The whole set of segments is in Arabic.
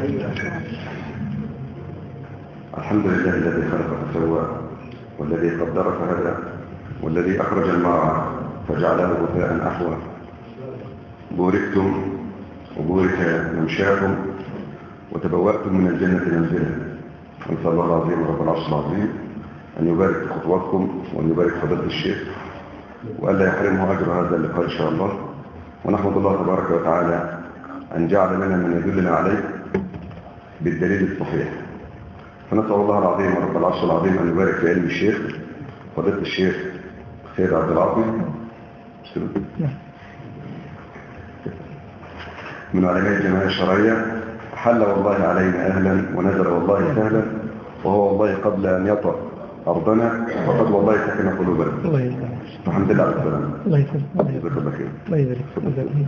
الحمد لله الذي خلق فسوى والذي قدر فهدى والذي أخرج المرعى فجعله غثاء أحوى. بوركتم وبورك ممشاكم وتبوأتم من الجنة منزلا. نسأل الله العظيم رب العرش العظيم أن يبارك في خطواتكم وأن يبارك فضيلة الشيخ وألا يحرمه أجر هذا اللقاء إن شاء الله. ونحمد الله تبارك وتعالى أن جعل لنا من يدلنا عليه بالدليل الصحيح. فنسأل الله العظيم رب العرش العظيم أن يبارك في علم الشيخ فضيلة الشيخ سيد عبد العاطي من علماء الجماعة الشرعية. حل والله علينا أهلا ونزل والله سهلا، وهو والله قبل أن يطأ أرضنا فقد والله سكن قلوبنا. الحمد لله على السلامة. الله يسلمك. الله يبارك فيك.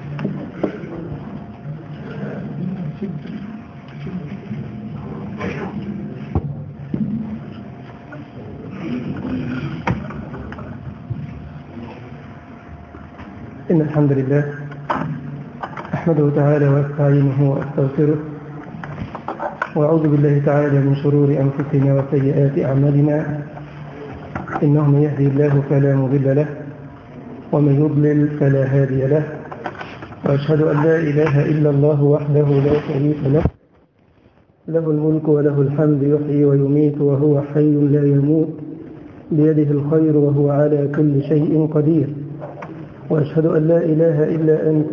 إن الحمد لله أحمده تعالى وأستعينه وأستغفره وأعوذ بالله تعالى من شرور أنفسنا وسيئات أعمالنا. إنه من يهدي الله فلا مضل له ومن يضلل فلا هادي له، وأشهد أن لا إله إلا الله وحده لا شريك له، له الملك وله الحمد يحيي ويميت وهو حي لا يموت، بيده الخير وهو على كل شيء قدير. وأشهد أن لا إله إلا أنت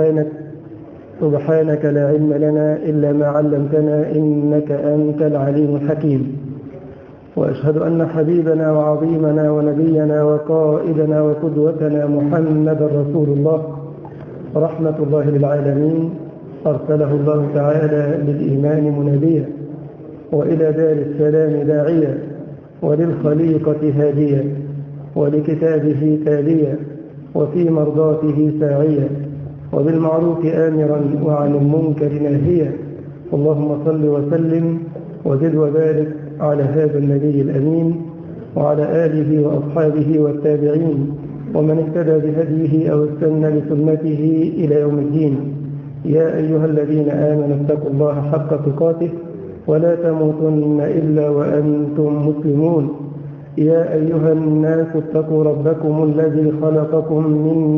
سبحانك لا علم لنا إلا ما علمتنا إنك أنت العليم الحكيم. وأشهد أن حبيبنا وعظيمنا ونبينا وقائدنا وقدوتنا محمد رسول الله رحمة الله للعالمين، أرسله الله تعالى للإيمان مناديا وإلى دار السلام داعيا وللخليقة هاديا ولكتابه تاليا وفي مرضاته ساعيا وبالمعروف آمرا وعن المنكر ناهيا. اللهم صل وسلم وزد وبارك على هذا النبي الأمين وعلى آله وأصحابه والتابعين ومن اهتدى بهديه أو استنى بسنته إلى يوم الدين. يا أيها الذين آمنوا اتقوا الله حق تقاته ولا تموتن إلا وأنتم مسلمون. يا أيها الناس اتقوا ربكم الذي خلقكم من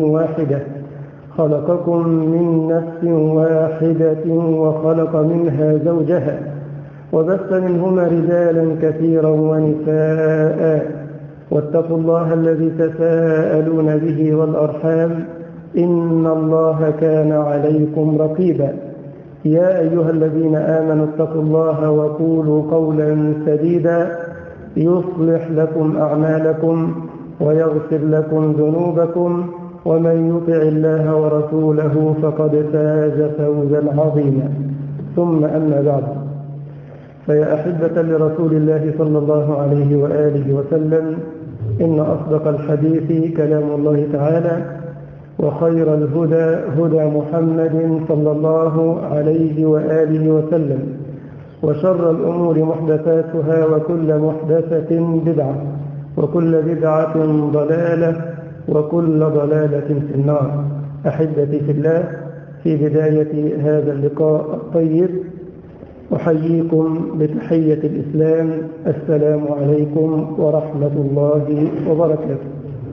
نفس واحدة وخلق منها زوجها وبث منهما رجالا كثيرا ونساء، واتقوا الله الذي تساءلون به والأرحام إن الله كان عليكم رقيبا. يا أيها الذين آمنوا اتقوا الله وقولوا قولا سديدا يصلح لكم أعمالكم ويغفر لكم ذنوبكم، ومن يطع الله ورسوله فقد فاز فوزا عظيما. ثم أما بعد، فيا أحبة لرسول الله صلى الله عليه وآله وسلم، إن أصدق الحديث كلام الله تعالى، وخير الهدى هدى محمد صلى الله عليه وآله وسلم، وشر الأمور محدثاتها وكل محدثة بدعة وكل بدعة ضلالة وكل ضلالة في النار. أحبتي في الله، في بداية هذا اللقاء الطيب أحييكم بتحية الإسلام: السلام عليكم ورحمة الله وبركاته.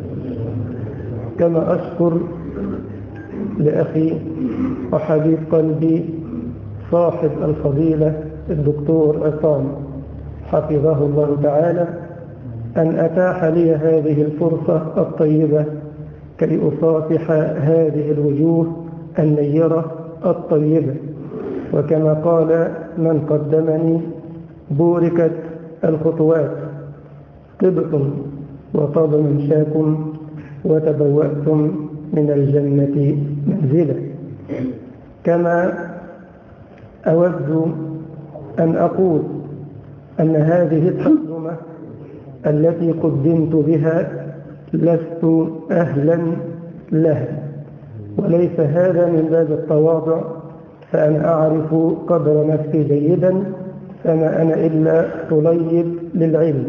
كما أشكر لأخي وحبيب قلبي صاحب الفضيلة الدكتور عصام حفظه الله تعالى أن أتاح لي هذه الفرصة الطيبة كي أصافح هذه الوجوه النيرة الطيبة. وكما قال من قدمني: بوركت الخطوات، طبتم وطاب ممشاكم وتبوأتم من الجنة منزلا. كما أود أن أقول أن هذه التقدمة التي قدمت بها لست أهلا لها، وليس هذا من باب التواضع، فأنا أعرف قدر نفسي جيدا، فما أنا إلا طليب للعلم.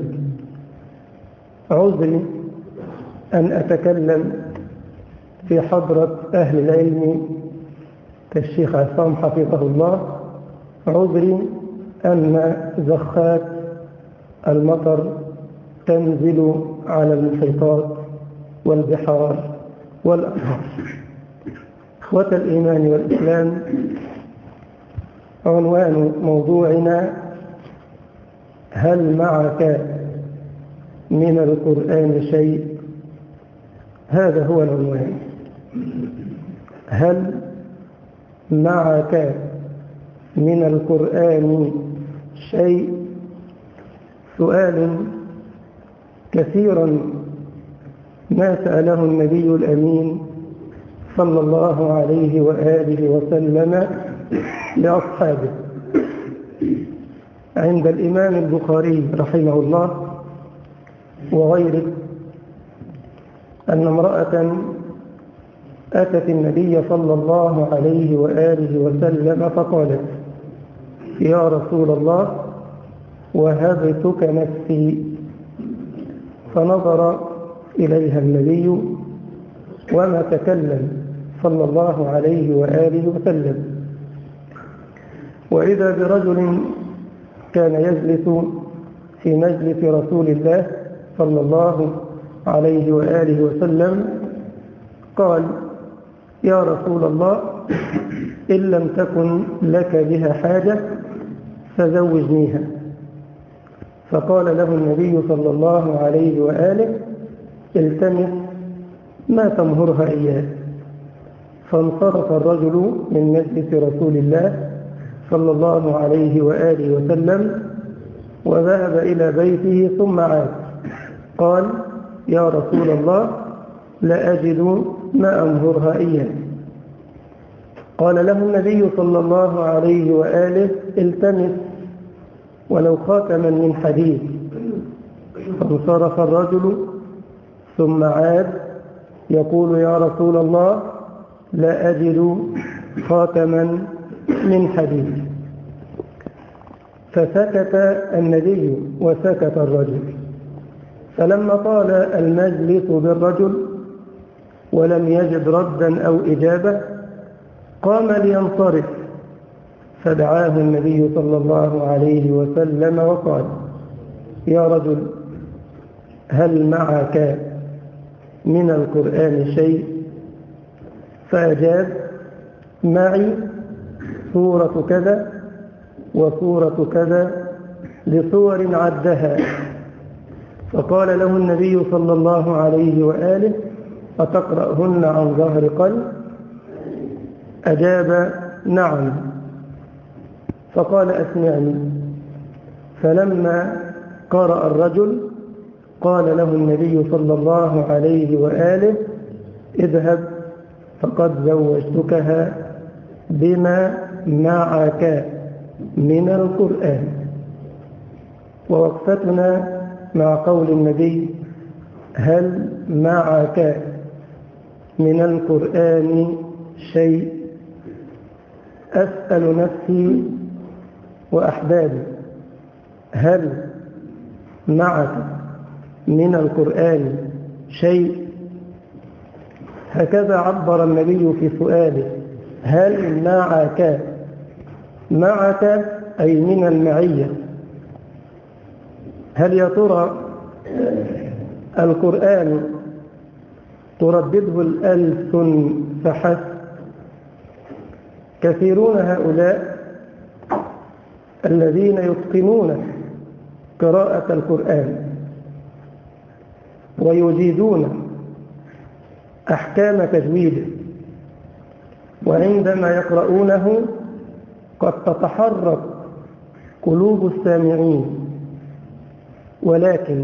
عذري أن أتكلم في حضرة أهل العلم كالشيخ عصام حفظه الله، عذري أن زخات المطر تنزل على المحيطات والبحار والأنهار. إخوة الإيمان والإسلام، عنوان موضوعنا: هل معك من القرآن شيء؟ هذا هو العنوان. هل معك من القرآن شيء؟ سؤال كثيرا ما سأله النبي الأمين صلى الله عليه وآله وسلم لأصحابه. عند الإمام البخاري رحمه الله وغيره أن امرأة أتت النبي صلى الله عليه وآله وسلم فقالت: يا رسول الله، وهبتك نفسي. فنظر إليها النبي وما تكلم صلى الله عليه وآله وسلم. وإذا برجل كان يجلس في مجلس رسول الله صلى الله عليه وآله وسلم قال: يا رسول الله، إن لم تكن لك بها حاجة فزوجنيها. فقال له النبي صلى الله عليه وآله: التمس ما تمهرها إياه. فانصرف الرجل من مجلس رسول الله صلى الله عليه وآله وسلم وذهب إلى بيته ثم عاد قال: يا رسول الله، لا أجد ما أمهرها إياه. قال له النبي صلى الله عليه وآله: التمس ولو خاتما من حديد. فانصرف الرجل ثم عاد يقول: يا رسول الله، لا أجد خاتما من حديد. فسكت النبي وسكت الرجل. فلما طال المجلس بالرجل ولم يجد ردا أو إجابة قام لينصرف، فدعاه النبي صلى الله عليه وسلم وقال: يا رجل، هل معك من القرآن شيء؟ فأجاب: معي سورة كذا وسورة كذا لصور عدها. فقال له النبي صلى الله عليه وآله: أتقرأهن عن ظهر قلب؟ أجاب: نعم. فقال: أسمعني. فلما قرأ الرجل قال له النبي صلى الله عليه وآله: اذهب فقد زوجتكها بما معك من القرآن. ووقفتنا مع قول النبي: هل معك من القرآن شيء؟ أسأل نفسي وأحبابي: هل معك من القرآن شيء؟ هكذا عبر النبي في سؤاله: هل معك؟ معك أي من المعية. هل يا ترى القرآن تردده الألسن فحسب؟ كثيرون هؤلاء الذين يتقنون قراءة القرآن ويجيدون أحكام تجويده، وعندما يقرؤونه قد تتحرك قلوب السامعين. ولكن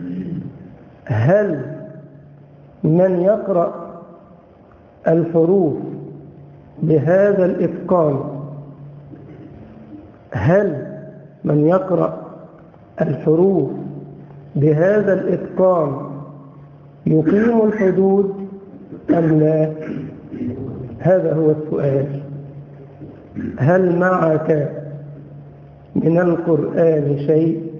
هل من يقرأ الحروف بهذا الإتقان، هل من يقرأ الحروف بهذا الإتقان يقيم الحدود أم لا؟ هذا هو السؤال. هل معك من القرآن شيء؟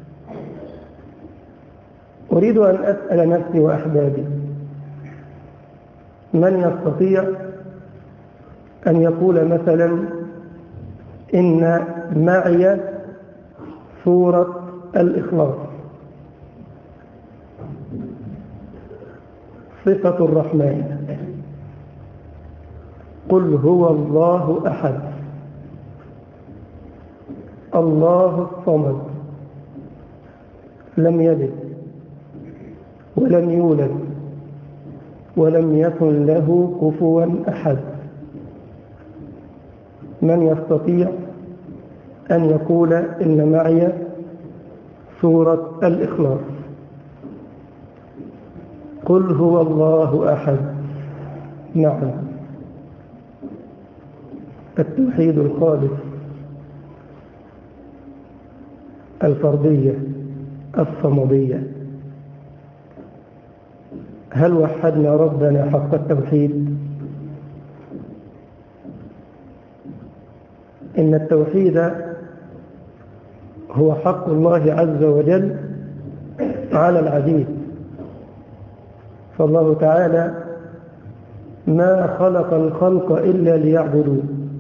أريد أن أسأل نفسي وأحبابي: من يستطيع أن يقول مثلا إن معي سورة الإخلاص. صفة الرحمن: قل هو الله أحد الله الصمد لم يلد ولم يولد ولم يكن له كفوا أحد. من يستطيع أن يقول إن معي سورة الإخلاص؟ قل هو الله أحد. نعم، التوحيد الخالص، الفردية الصمدية. هل وحدنا ربنا حق التوحيد؟ إن التوحيد هو حق الله عز وجل على العبيد. فالله تعالى ما خلق الخلق إلا ليعبدوه،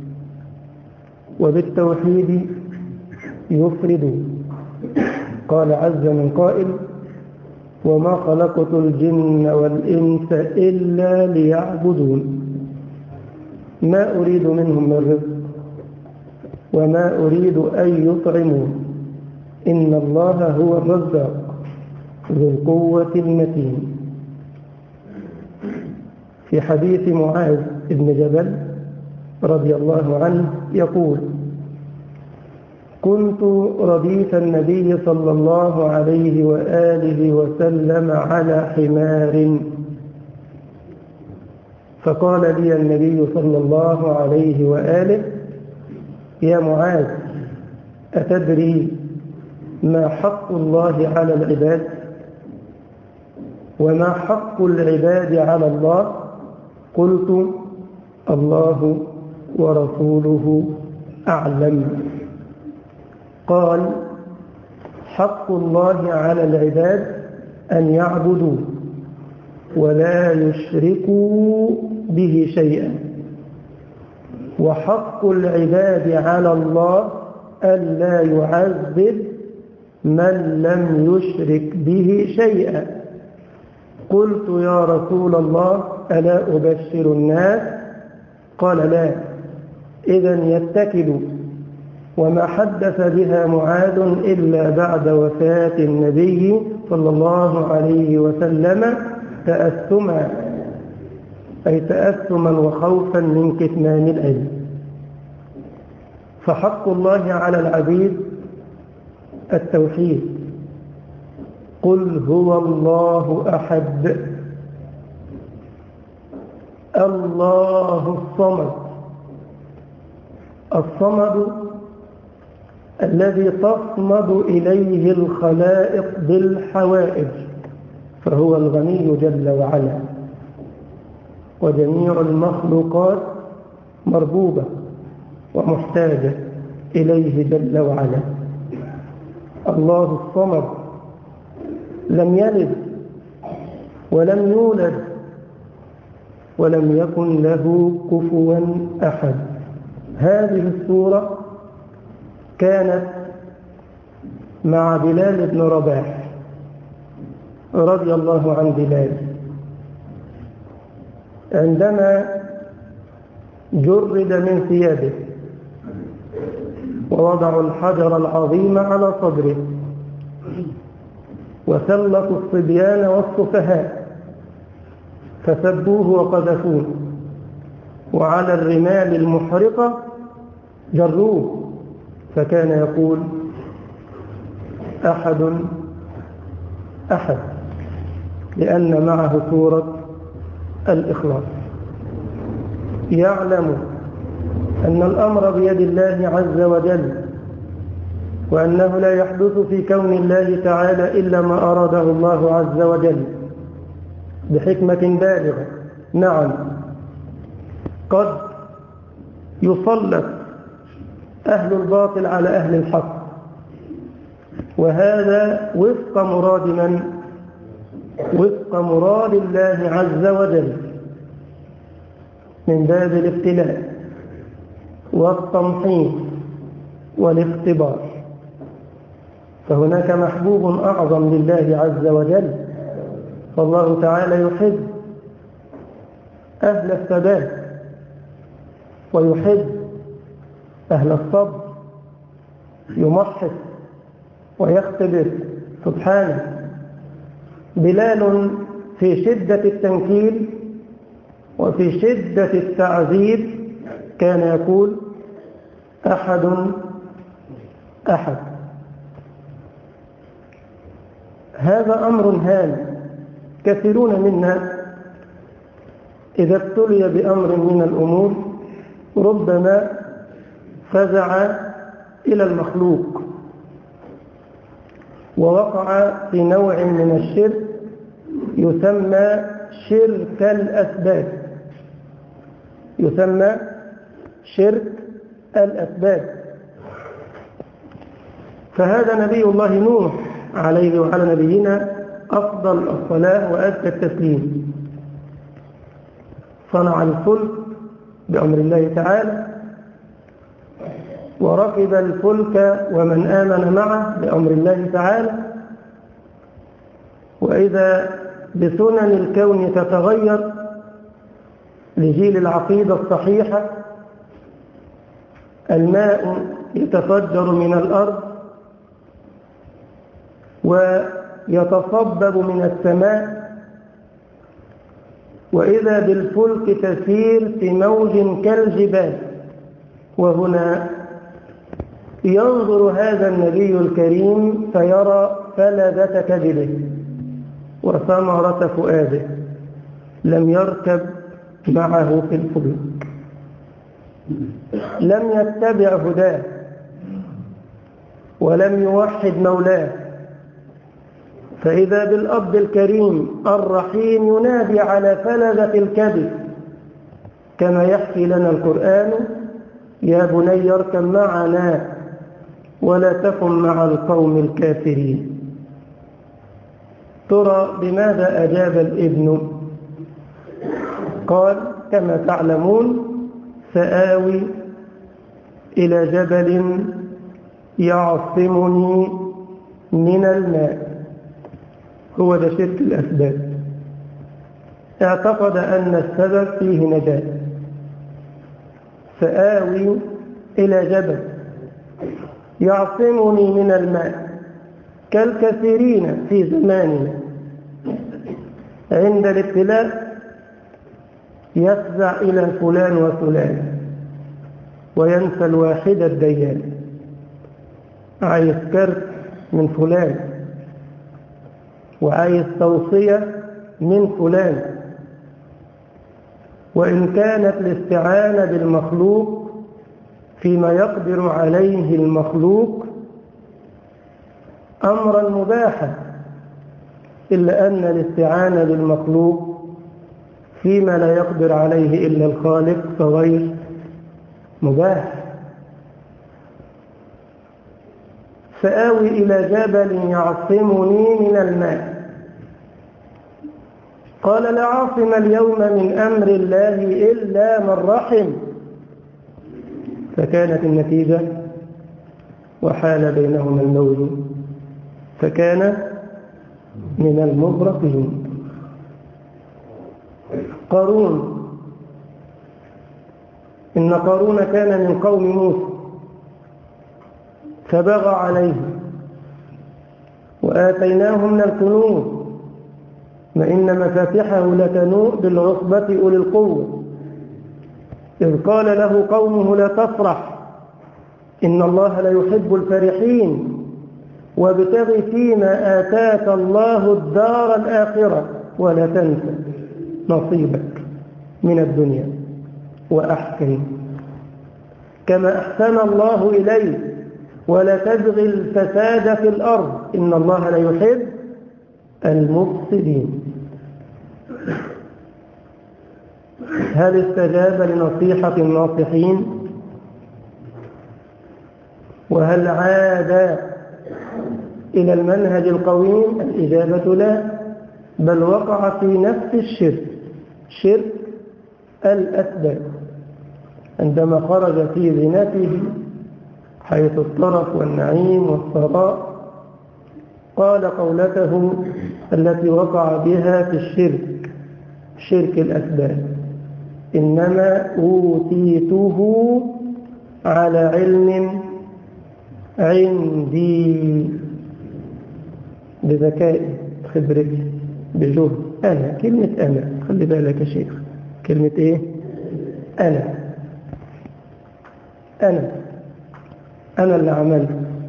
وبالتوحيد يفردوا. قال عز من قائل: وما خلقت الجن والإنس إلا ليعبدون ما أريد منهم من رزق وما أريد أن يطعمون إن الله هو الرزاق ذو القوة المتين. في حديث معاذ بن جبل رضي الله عنه يقول: كنت رديف النبي صلى الله عليه وآله وسلم على حمار، فقال لي النبي صلى الله عليه وآله: يا معاذ، أتدري ما حق الله على العباد وما حق العباد على الله؟ قلت: الله ورسوله أعلم. قال: حق الله على العباد أن يعبدوا ولا يشركوا به شيئا، وحق العباد على الله ألا يعذب من لم يشرك به شيئا. قلت: يا رسول الله، ألا أبشر الناس؟ قال: لا، إذن يتكلوا. وما حدث بها معاذ إلا بعد وفاة النبي صلى الله عليه وسلم تأثما، أي تأثما وخوفا من كتمان العلم. فحق الله على العبيد التوحيد. قل هو الله أحد الله الصمد. الصمد الذي تصمد إليه الخلائق بالحوائج، فهو الغني جل وعلا، وجميع المخلوقات مربوبة ومحتاجة إليه جل وعلا. الله الصمد لم يلد ولم يولد ولم يكن له كفوا أحد. هذه السورة كانت مع بلال بن رباح رضي الله عن بلال عندما جرد من ثيابه ووضعوا الحجر العظيم على صدره وسلطوا الصبيان والسفهاء فسبوه وقذفوه، وعلى الرمال المحرقة جروه، فكان يقول: أحد أحد، لأن معه سورة الإخلاص. يعلم أن الأمر بيد الله عز وجل، وأنه لا يحدث في كون الله تعالى إلا ما أراده الله عز وجل بحكمة بالغة. نعم، قد يسلط أهل الباطل على أهل الحق، وهذا وفق مراد من؟ وفق مراد الله عز وجل من باب الابتلاء والتمحيص والاختبار. فهناك محبوب أعظم لله عز وجل، فالله تعالى يحب أهل الثبات ويحب أهل الصبر، يمحص ويختبر سبحانه. بلال في شدة التنكيل وفي شدة التعذيب كان يقول أحد أحد. هذا أمر هام. كثيرون منا إذا ابتلي بأمر من الأمور ربما فزع إلى المخلوق ووقع في نوع من الشرك يسمى شرك الأسباب، يسمى شرك الأسباب. فهذا نبي الله نوح عليه وعلى نبينا أفضل الصلاة وأزكى التسليم، صنع الفلك بأمر الله تعالى، وركب الفلك ومن آمن معه بأمر الله تعالى. وإذا بسنن الكون تتغير لجيل العقيدة الصحيحة، الماء يتفجر من الأرض ويتصبب من السماء، وإذا بالفلك تسير في موج كالجبال. وهنا ينظر هذا النبي الكريم فيرى فلذة كبده وثمرة فؤاده، لم يركب معه في الفلك، لم يتبع هداه ولم يوحد مولاه. فإذا بالأب الكريم الرحيم ينادي على فلذة الكبد، كما يحكي لنا القرآن: يا بني اركب معنا ولا تكن مع القوم الكافرين. ترى بماذا أجاب الابن؟ قال كما تعلمون: سآوي إلى جبل يعصمني من الماء. هو ده شرك الأسباب. اعتقد أن السبب فيه نجاة. سآوي إلى جبل يعصمني من الماء، كالكثيرين في زماننا عند الابتلاء يفزع إلى فلان وفلان وينسى الواحد الديان. عايز كرت من فلان وعايز توصية من فلان. وإن كانت الاستعانة بالمخلوق فيما يقدر عليه المخلوق أمرا مباحا، إلا أن الاستعانة بالمخلوق فيما لا يقدر عليه إلا الخالق فغير مباح. سآوي إلى جبل يعصمني من الماء. قال: لا عاصم اليوم من أمر الله إلا من رحم. فكانت النتيجة وحال بينهما الموج فكان من المغرقين. قارون، إن قارون كان من قوم موسى فبغى عليهم وآتيناه من الكنوز ما إن مفاتحه لتنوء بالعصبة أولي القوة، إذ قال له قومه: لا تفرح إن الله لا يحب الفرحين وابتغ فيما آتاك الله الدار الآخرة ولا تنسى نصيبك من الدنيا وأحسن كما أحسن الله إليك ولا تبغ الفساد في الأرض إن الله لا يحب المفسدين. هل استجاب لنصيحة الناصحين؟ وهل عاد إلى المنهج القويم؟ الإجابة لا، بل وقع في نفس الشرك، شرك الأسباب. عندما خرج في زينته حيث الطرف والنعيم والثراء، قال قولته التي وقع بها في الشرك، شرك الأسباب: إنما أوتيته على علم عندي، بذكائي، خبرتي، بجهد. أنا، كلمة أنا، خلي بالك يا شيخ، كلمة إيه؟ أنا اللي عملت،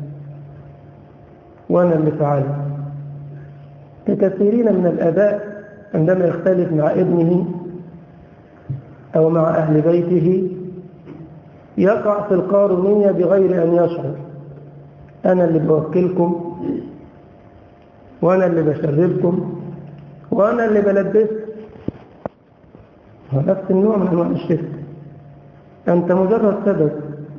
وأنا اللي فعلت. كثيرين من الآباء عندما يختلف مع ابنه أو مع أهل بيته يقع في القارونية بغير أن يشعر: أنا اللي بوكلكم، وأنا اللي بشربكم، وأنا اللي بلبسكم. نفس النوع من أنواع الشرك. أنت مجرد سبب.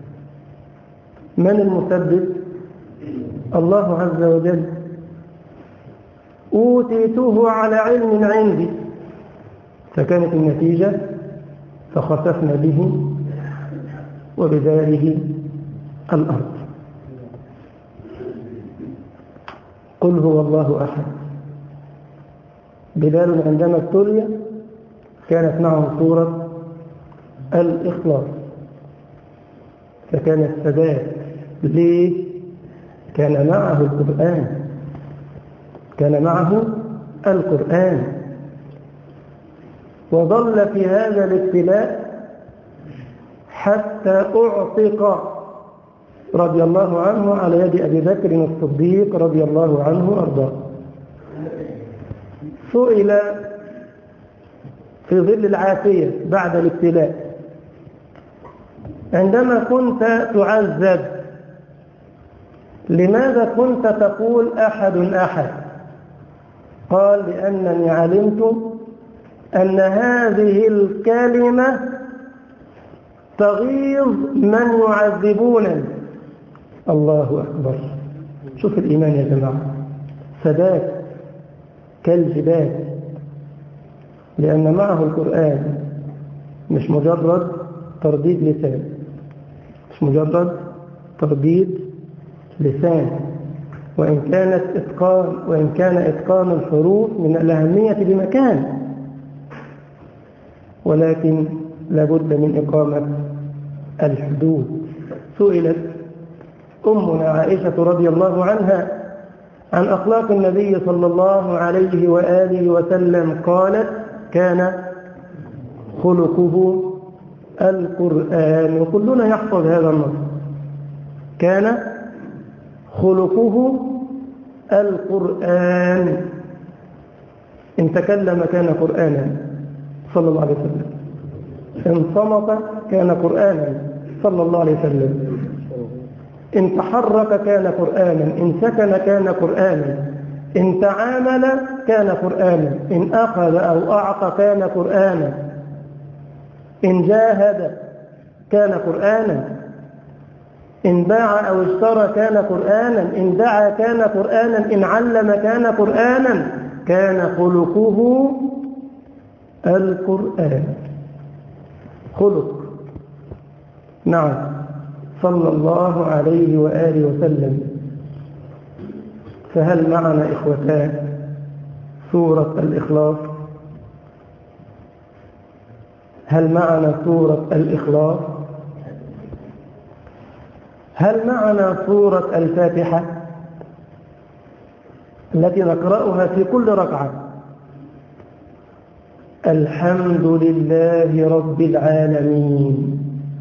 من المسبب؟ الله عز وجل. أوتيته على علم عندي، فكانت النتيجة فخسفنا به وبداره الأرض. قل هو الله أحد. بلال عندما ابتلي كانت معه سورة الإخلاص، فكان الثبات. ليه؟ كان معه القرآن، كان معه القرآن، وظل في هذا الابتلاء حتى أعتق رضي الله عنه على يد أبي بكر الصديق رضي الله عنه وأرضاه. سئل في ظل العافية بعد الابتلاء: عندما كنت تعذب لماذا كنت تقول أحد أحد؟ قال: لأنني علمت أن هذه الكلمة تغيظ من يعذبونني. الله أكبر. شوف الإيمان يا جماعة، ثبات كالجبال، لأن معه القرآن، مش مجرد ترديد لسان، مش مجرد ترديد لسان، وإن كان إتقان الحروف من الأهمية بمكان، ولكن لابد من إقامة الحدود. سئلت أمنا عائشة رضي الله عنها عن أخلاق النبي صلى الله عليه وآله وسلم، قالت: كان خلقه القرآن. وكلنا يحفظ هذا النص: كان خلقه القرآن. إن تكلم كان قرآنا صلى الله عليه وسلم، إن صمت كان قرآنا صلى الله عليه وسلم، إن تحرك كان قرآنا، إن سكن كان قرآنا، إن تعامل كان قرآنا، إن أخذ أو أعطى كان قرآنا، إن جاهد كان قرآنا، إن باع أو اشترى كان قرآنا، إن دعا كان قرآنا، إن علم كان قرآنا. كان خلقه القرآن. خلق، نعم، صلى الله عليه وآله وسلم. فهل معنا إخوتان سورة الإخلاص؟ هل معنا سورة الإخلاص؟ هل معنا سورة الفاتحة التي نقرأها في كل ركعة؟ الحمد لله رب العالمين.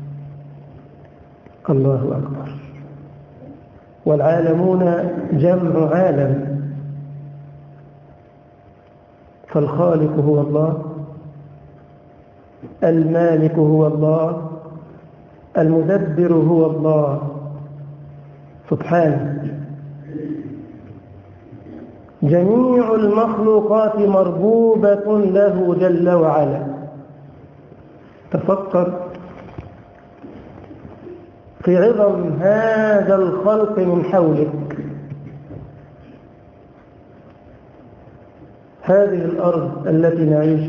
الله أكبر. والعالمون جمع عالم، فالخالق هو الله، المالك هو الله، المدبر هو الله سبحانه. جميع المخلوقات مربوبة له جل وعلا. تفكر في عظم هذا الخلق من حولك. هذه الأرض التي نعيش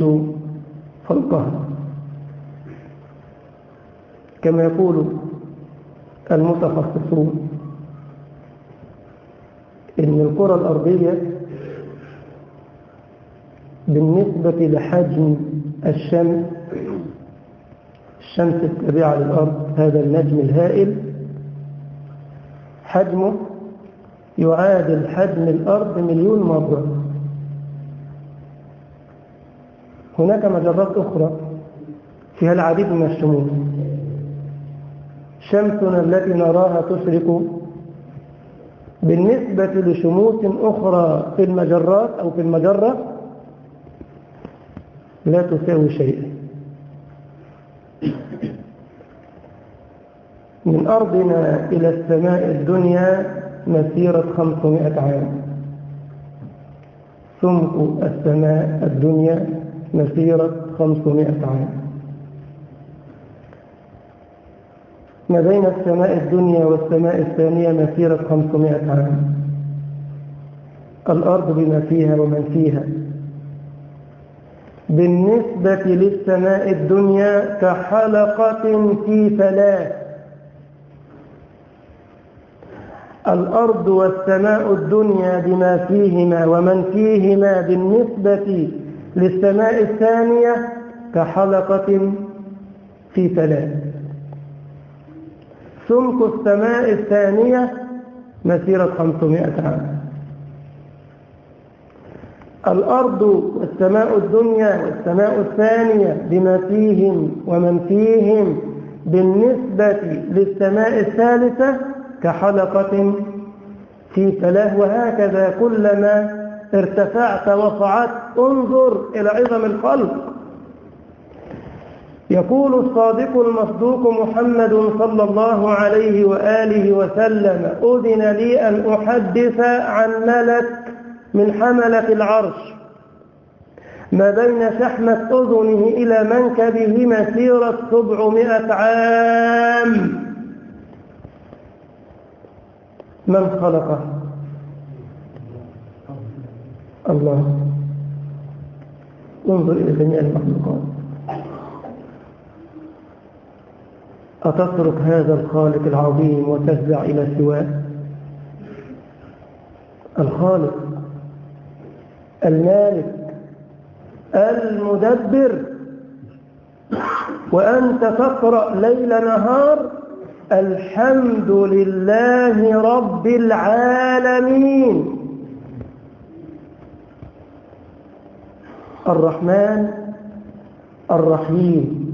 فوقها، كما يقول المتخصصون إن الكرة الأرضية بالنسبة لحجم الشمس التابعة للأرض، هذا النجم الهائل حجمه يعادل حجم الأرض 1,000,000 مرة. هناك مجرات أخرى فيها العديد من الشموس. شمسنا التي نراها تشرق بالنسبة لشموس أخرى في المجرات أو في المجرة لا تساوي شيئا. من أرضنا إلى السماء الدنيا مسيرة 500 عام، سمك السماء الدنيا مسيرة 500 عام. ما بين السماء الدنيا والسماء الثانية مسيرة 500 عام. الأرض بما فيها ومن فيها بالنسبة للسماء الدنيا كحلقة في فلاة. الأرض والسماء الدنيا بما فيهما ومن فيهما بالنسبة للسماء الثانية كحلقة في فلاة. سمك السماء الثانية مسيرة 500 عام. الأرض والسماء الدنيا والسماء الثانية بما فيهم ومن فيهم بالنسبة للسماء الثالثة كحلقة في فلاة. وهكذا كلما ارتفعت وصعدت انظر إلى عظم الخلق. يقول الصادق المصدوق محمد صلى الله عليه وآله وسلم: أذن لي أن أحدث عن ملك من حملة العرش ما بين شحمة أذنه إلى منكبه مسيرة 700 عام. من خلقه؟ الله. انظر إلى جميع المخلوقات. أتترك هذا الخالق العظيم وتفزع إلى سواه؟ الخالق المالك المدبر، وأنت تقرأ ليل نهار الحمد لله رب العالمين، الرحمن الرحيم،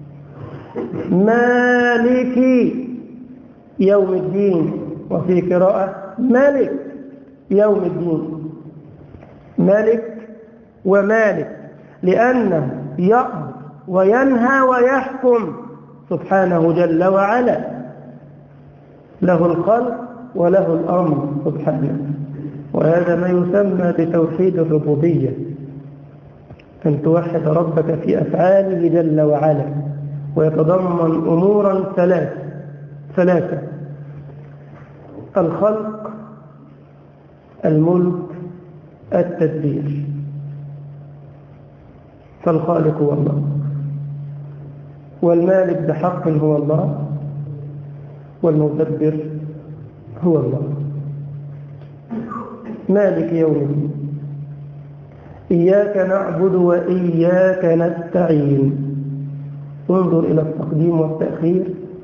مالك يوم الدين، وفي قراءة ملك يوم الدين. ملك ومالك لأنه يأمر وينهى ويحكم سبحانه جل وعلا، له الخلق وله الأمر سبحانه. وهذا ما يسمى بتوحيد الربوبية، أن توحد ربك في أفعاله جل وعلا، ويتضمن أمورا ثلاثة: الخلق، الملك، التدبير. فالخالق هو الله، والمالك بحق هو الله، والمدبر هو الله. مالك يوم الدين. إياك نعبد وإياك نستعين. انظر إلى التقديم والتأخير.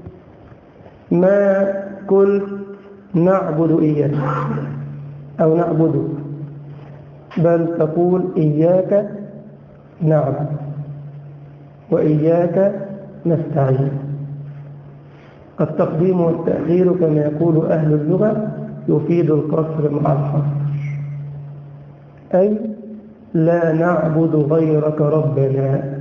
ما قلت نعبد إياك أو نعبدك، بل تقول إياك نعبد وإياك نستعين. التقديم والتأخير كما يقول أهل اللغة يفيد القصر مع الحصر، أي لا نعبد غيرك ربنا.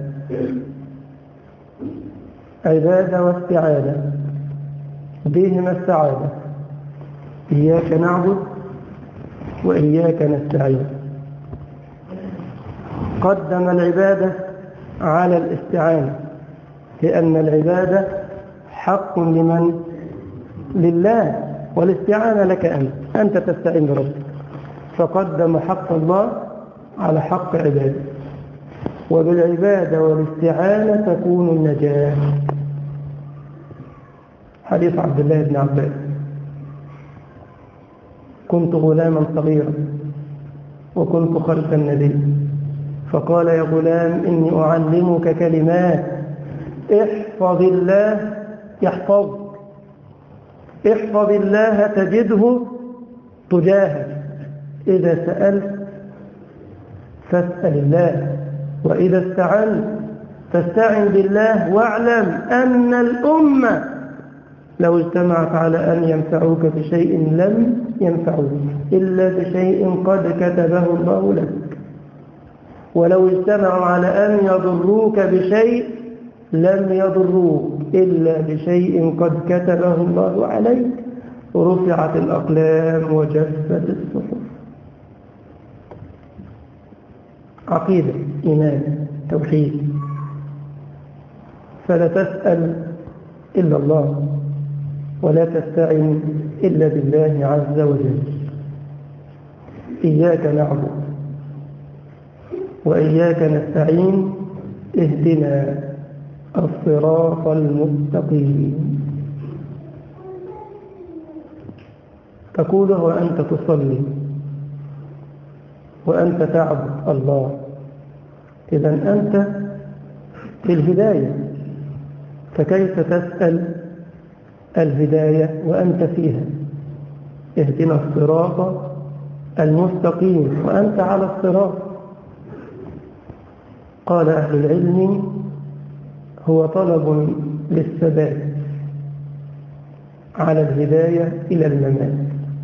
عبادة واستعادة بهما السعادة. إياك نعبد وإياك نستعين. قدم العبادة على الاستعانة، لأن العبادة حق لمن؟ لله، والاستعانة لك أنت تستعين بربك، فقدم حق الله على حق عباده. وبالعبادة والاستعانة تكون النجاة. حديث عبد الله بن عباس: كنت غلاما صغيرا وكنت خلف النبي فقال: يا غلام إني أعلمك كلمات احفظ الله يحفظك، احفظ الله تجده تجاهك، إذا سألت فاسأل الله، وإذا استعنت فاستعن بالله، واعلم أن الأمة لو اجتمعت على أن ينفعوك بشيء لم ينفعوك إلا بشيء قد كتبه الله لك، ولو اجتمعوا على أن يضروك بشيء لم يضروك إلا بشيء قد كتبه الله عليك، رفعت الأقلام وجفت الصحف. عقيدة، إيمان، توحيد. فلا تسأل إلا الله ولا تستعن إلا بالله عز وجل. إياك نعبد وإياك نستعين، اهدنا الصراط المستقيم. تقوله وأنت تصلي وأنت تعبد الله، إذن أنت في الهداية، فكيف تسأل الهداية وأنت فيها؟ اهدنا الصراط المستقيم وأنت على الصراط. قال أهل العلم: هو طلب للثبات على الهداية إلى الممات،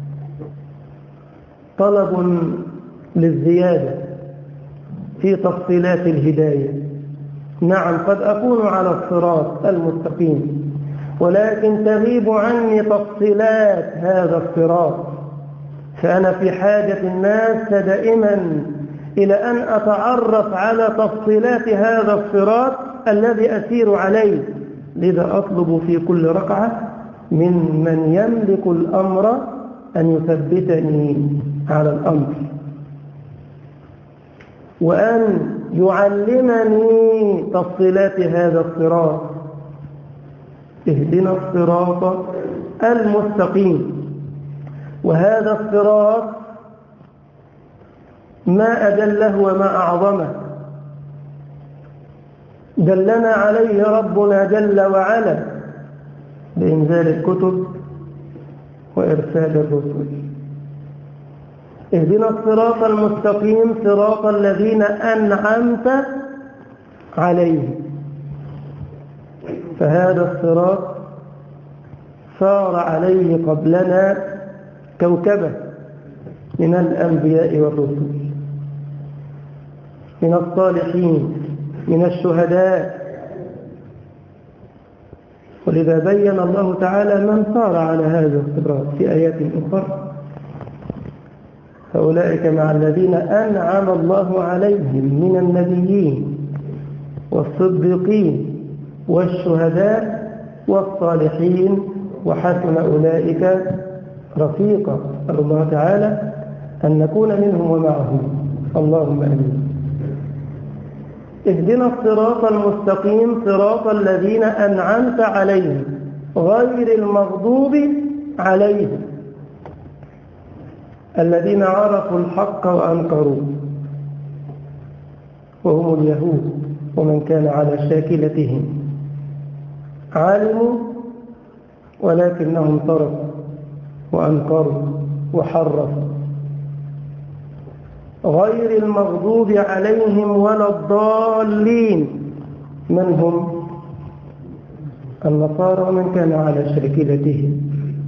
طلب للزيادة في تفصيلات الهداية. نعم، قد أكون على الصراط المستقيم، ولكن تغيب عني تفصيلات هذا الصراط، فأنا في حاجة الناس دائما إلى أن أتعرف على تفصيلات هذا الصراط الذي أسير عليه. لذا أطلب في كل ركعة من يملك الأمر أن يثبتني على الأمر، وأن يعلمني تفصيلات هذا الصراط. اهدنا الصراط المستقيم. وهذا الصراط ما أجله وما أعظمه، دلنا عليه ربنا جل وعلا بإنزال الكتب وإرسال الرسل. اهدنا الصراط المستقيم صراط الذين أنعمت عليهم. فهذا الصراط صار عليه قبلنا كوكبة من الأنبياء والرسل، من الصالحين، من الشهداء. ولذا بين الله تعالى من صار على هذا الصراط في آيات أخرى: فأولئك مع الذين أنعم الله عليهم من النبيين والصديقين والشهداء والصالحين وحسن أولئك رفيقا. أسأل الله تعالى أن نكون منهم ومعهم، اللهم آمين. اهدنا الصراط المستقيم صراط الذين أنعمت عليهم غير المغضوب عليهم، الذين عرفوا الحق وأنكروه، وهم اليهود ومن كان على شاكلتهم، علموا ولكنهم تركوا وأنكروا وحرفوا. غير المغضوب عليهم ولا الضالين، من هم؟ النصارى ومن كان على شاكلتهم.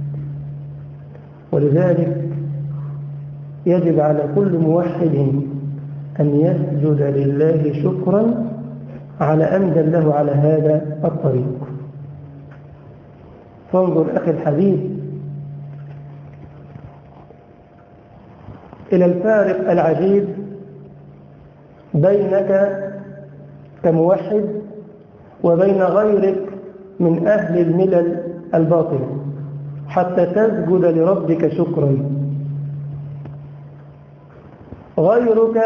ولذلك يجب على كل موحد أن يسجد لله شكرا على أن دله على هذا الطريق. فانظر أخي الحبيب إلى الفارق العجيب بينك كموحد وبين غيرك من أهل الملل الباطلة حتى تسجد لربك شكرا. غيرك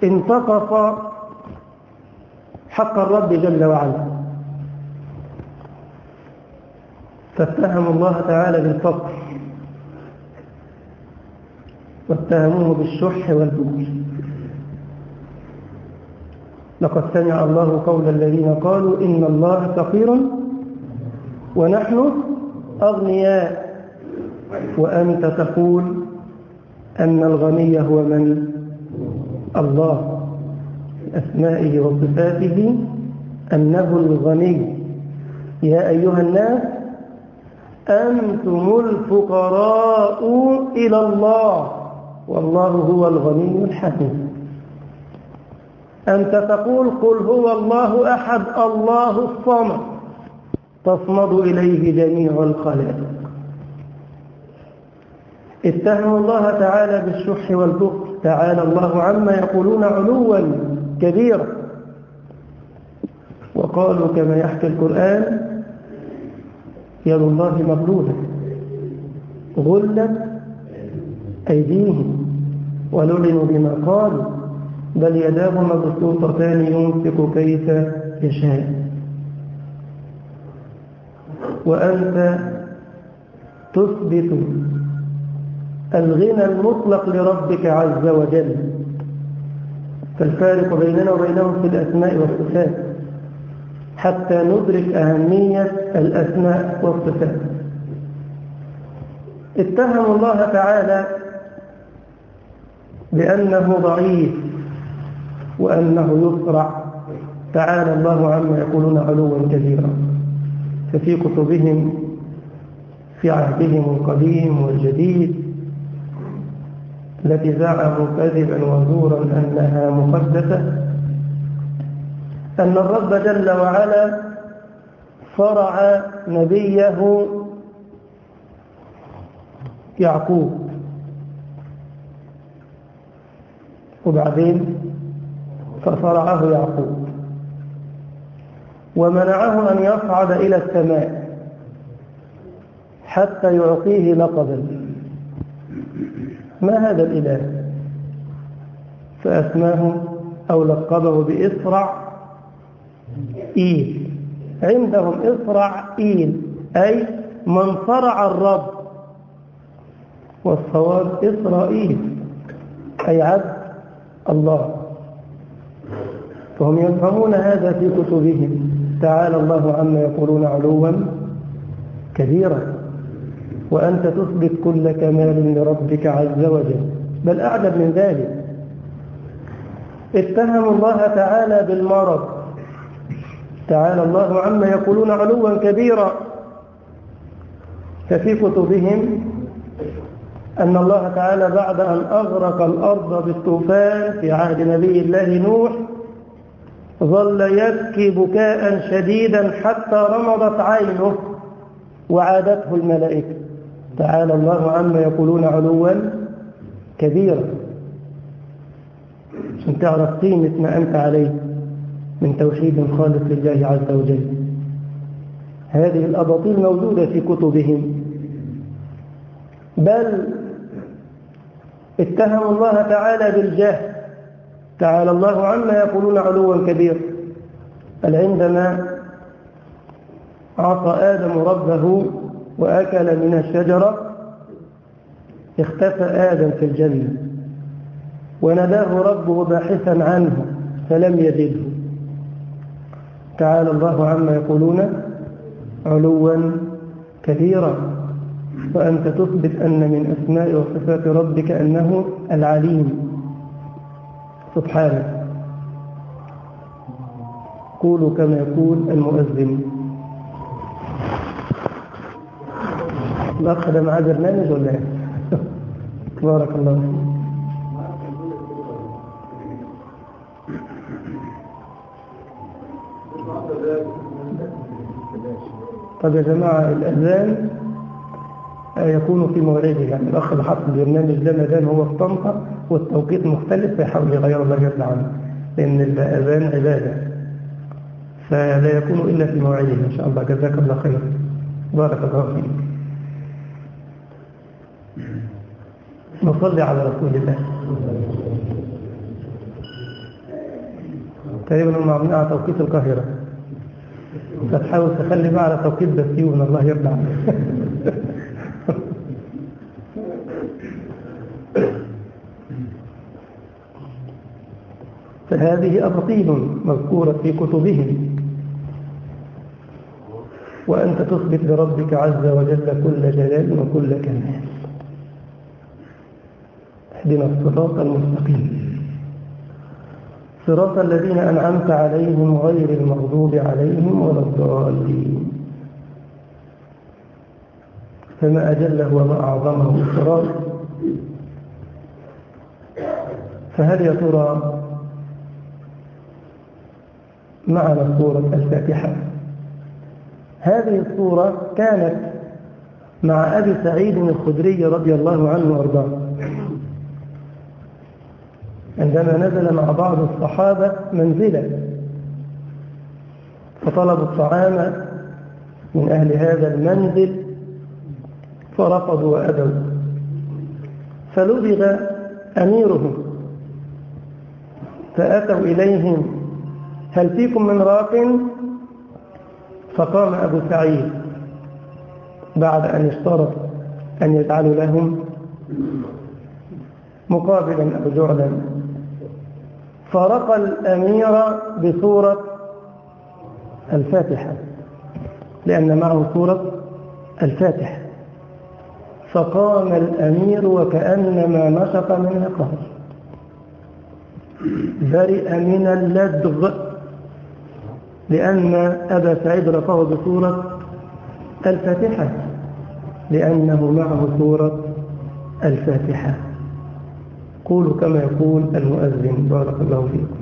انتقص حق الرب جل وعلا فاتهموا الله تعالى بالفقر واتهموه بالشح والبخل. لقد سمع الله قول الذين قالوا إن الله فقير ونحن أغنياء وأنت تقول أن الغني هو من؟ الله، أسمائه وصفاته أنه الغني. يا أيها الناس أنتم الفقراء إلى الله والله هو الغني الحميد. أنت تقول قل هو الله أحد الله الصمد، تصمد إليه جميع الخلائق. اتهموا الله تعالى بالشح والبخل، تعالى الله عما يقولون علوا كبيرا. وقالوا كما يحكي القرآن يد الله مغلولة غلت أيديهم ولعنوا بما قالوا بل يداه مبسوطتان ينفق كيف يشاء. وأنت تثبت الغنى المطلق لربك عز وجل. فالفارق بيننا وبينهم في الأسماء والصفات حتى ندرك أهمية الأسماء والصفات. اتهموا الله تعالى بأنه ضعيف وأنه يسرع، تعالى الله عما يقولون علوا كبيرا. ففي كتبهم في عهدهم القديم والجديد التي زعموا كذبا وزورا أنها مقدسة أن الرب جل وعلا صرع نبيه يعقوب وبعدين فصرعه يعقوب ومنعه أن يصعد إلى السماء حتى يعطيه لقبا. ما هذا الإله؟ فأسماه أو لقبه بإسرع إيل. عندهم إسرع إيل أي من صرع الرب، والصواب إسرائيل أي عبد الله. فهم يفهمون هذا في كتبهم، تعالى الله عما يقولون علوا كبيرا. وأنت تثبت كل كمال لربك عز وجل، بل أعجب من ذلك اتهموا الله تعالى بالمرض، تعالى الله عما يقولون علوا كبيرا. ففي كتبهم أن الله تعالى بعد أن أغرق الأرض بالطوفان في عهد نبي الله نوح ظل يبكي بكاء شديدا حتى رمضت عينه وعادته الملائكة، تعالى الله عما يقولون علوا كبيرا. عشان تعرف قيمة ما أنت عليه من توحيد خالص لله عز وجل. هذه الأباطيل موجودة في كتبهم. بل اتهموا الله تعالى بالجهل، تعالى الله عما يقولون علوا كبيرا. بل عندما عصى آدم ربه وأكل من الشجرة اختفى آدم في الجنة وناداه ربه باحثا عنه فلم يجده، تعالى الله عما يقولون علوا كبيرا. وأنت تثبت أن من أسماء وصفات ربك أنه العليم سبحانه. قولوا كما يقول المؤذن. الأخ ده معاه برنامج ولا ايه؟ بارك الله فيك. طب يا جماعة الأذان يكون في موعده، يعني الأخ اللي حط البرنامج ده مدام هو في طنطا والتوقيت مختلف فيحاول يغير الله جل عنه، لأن الأذان عبادة فلا يكون إلا في موعده إن شاء الله. جزاك الله خير، بارك الله فيك. نصلي على رسول الله. تقريبا هم عاملين على توقيت القاهرة فتحاول تخلي بقى على توقيت بسيون الله يرضى عنك. فهذه أباطيل مذكورة في كتبهم، وأنت تثبت لربك عز وجل كل جلال وكل كمال. اهدنا الصراط المستقيم صراط الذين أنعمت عليهم غير المغضوب عليهم ولا الضالين. فما أجله وما أعظمه الصراط. فهل يا ترى معنا سورة الفاتحة؟ هذه السورة كانت مع أبي سعيد الخدري رضي الله عنه وارضاه عندما نزل مع بعض الصحابة منزلا، فطلبوا الطعام من أهل هذا المنزل فرفضوا وأبوا، فلبغ أميرهم فأتوا إليهم: هل فيكم من راق؟ فقام أبو سعيد بعد أن اشترط أن يجعلوا لهم مقابلا أو جعلا، فرقى الأمير بسورة الفاتحة لأن معه سورة الفاتحة، فقام الأمير وكأنما نشط من عقال، برئ من اللدغ، لأن أبا سعيد رفعه بسورة الفاتحة لأنه معه سورة الفاتحة. قولوا كما يقول المؤذن بارك الله فيكم.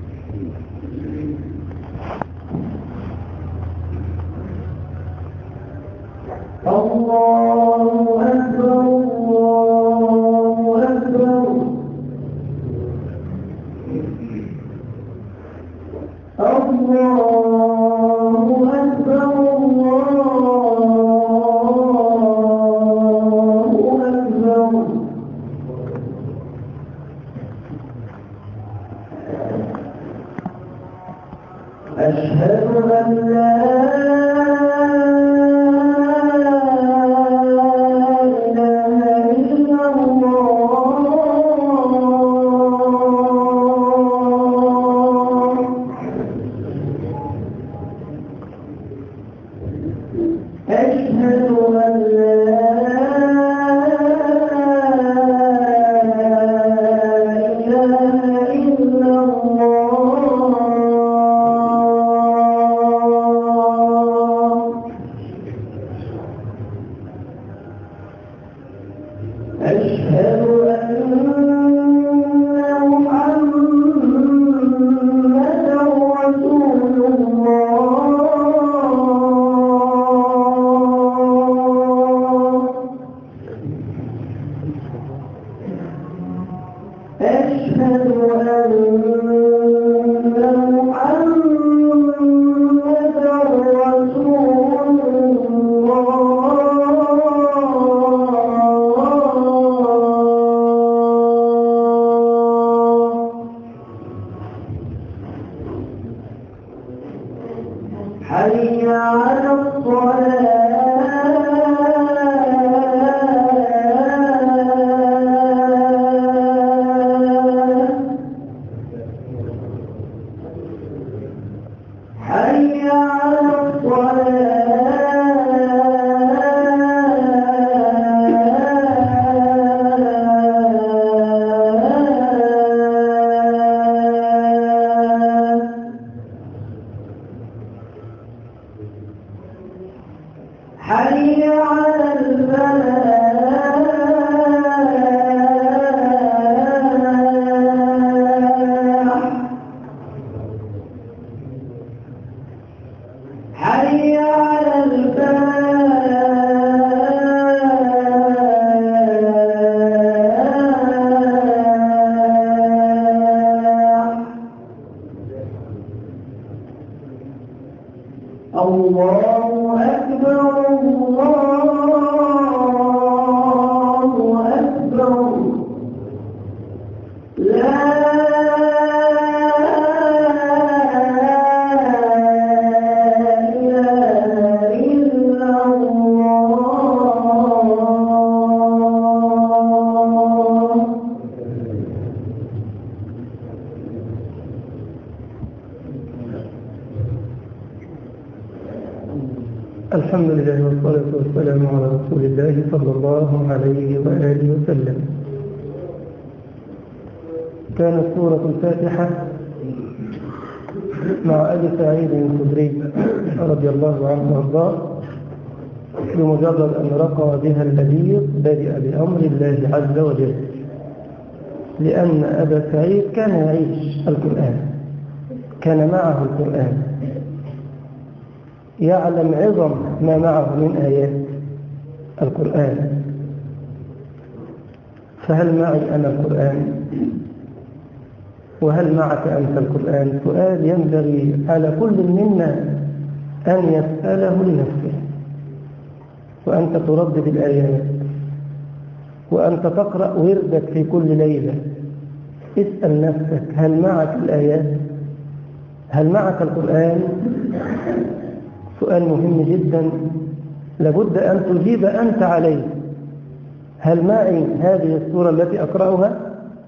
الله أكبر الله أكبر الله أكبر الله أكبر. أشهد أن لا حي على الصلاة حي على حي على الفلاح حي على الفلاح. الله أكبر الله أكبر لا الحمد لله والصلاة والسلام على رسول الله صلى الله عليه وآله وسلم. كانت سورة الفاتحة مع أبي سعيد الخدري رضي الله عنه وارضاه بمجرد أن رقى بها البديع بدأ بأمر الله عز وجل، لأن أبا سعيد كان يعيش القرآن، كان معه القرآن، يعلم عظم ما معه من آيات القرآن. فهل معي أنا القرآن؟ وهل معك أنت القرآن؟ سؤال ينبغي على كل منا أن يسأله لنفسه. وأنت تردد الآيات وأنت تقرأ وردك في كل ليلة، اسأل نفسك: هل معك الآيات؟ هل معك القرآن؟ سؤال مهم جدا لابد أن تجيب أنت عليه. هل معي هذه السورة التي أقرأها؟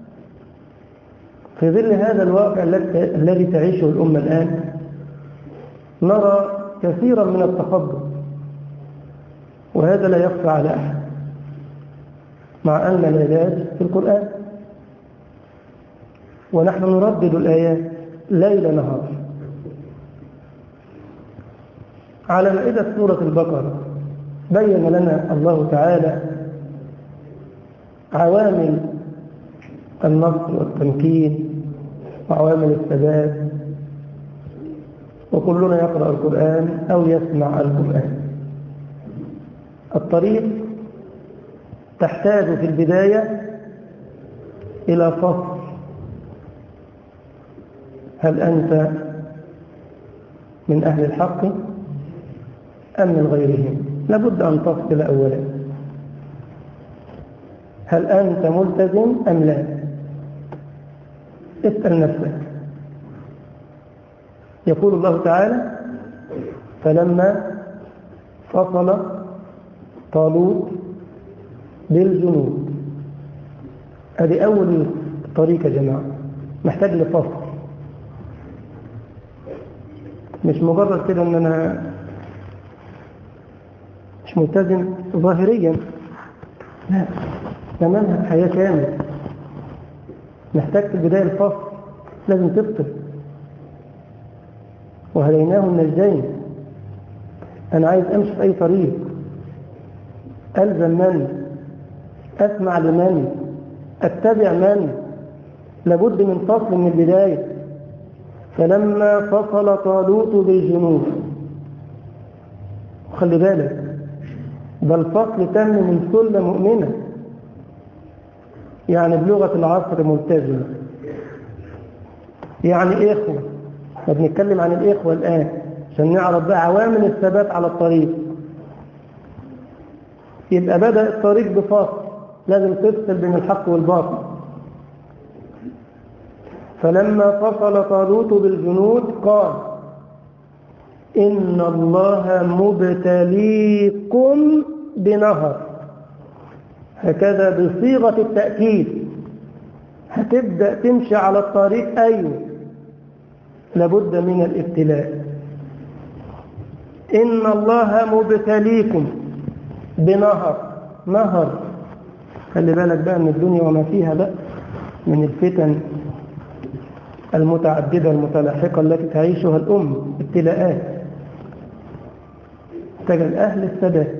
في ظل هذا الواقع الذي تعيشه الأمة الآن نرى كثيرا من التخبط، وهذا لا يخفى على أحد، مع أن الآيات في القرآن ونحن نردد الآيات ليل نهار. على مائدة سورة البقرة بين لنا الله تعالى عوامل النصر والتمكين وعوامل الثبات، وكلنا يقرأ القرآن أو يسمع القرآن. الطريق تحتاج في البداية إلى فصل: هل أنت من أهل الحق أم من غيرهم؟ لابد أن تفصل أولا. هل أنت ملتزم أم لا؟ اسأل نفسك. يقول الله تعالى: فلما فصل طالوت بالجنود. هذه أول طريقة يا جماعة، محتاج لفصل، مش مجرد كده أن أنا مش ملتزم ظاهريا، لا، ده منهج حياة كامل. محتاج في البداية الفصل، لازم تفصل. وهديناه النجدين، أنا عايز أمشي في أي طريق، ألزم من؟ أسمع لمن؟ أتبع من؟ لابد من فصل من البداية. فلما فصل طالوت بالجنود، خلي بالك ده الفصل تم من سلة مؤمنة، يعني بلغة العصر ملتزمة، يعني إخوة. بنتكلم عن الإخوة الآن عشان نعرف بقى عوامل الثبات على الطريق. يبقى بدأ الطريق بفصل، لازم تفصل بين الحق والباطل. فلما فصل طالوت بالجنود قال: إن الله مبتليكم بنهر. هكذا بصيغة التأكيد. هتبدأ تمشي على الطريق، أيوه، لابد من الابتلاء. إن الله مبتليكم بنهر. نهر، خلي بالك بقى من الدنيا وما فيها بقى من الفتن المتعددة المتلاحقة التي تعيشها الأمة، ابتلاءات تجد أهل الثبات.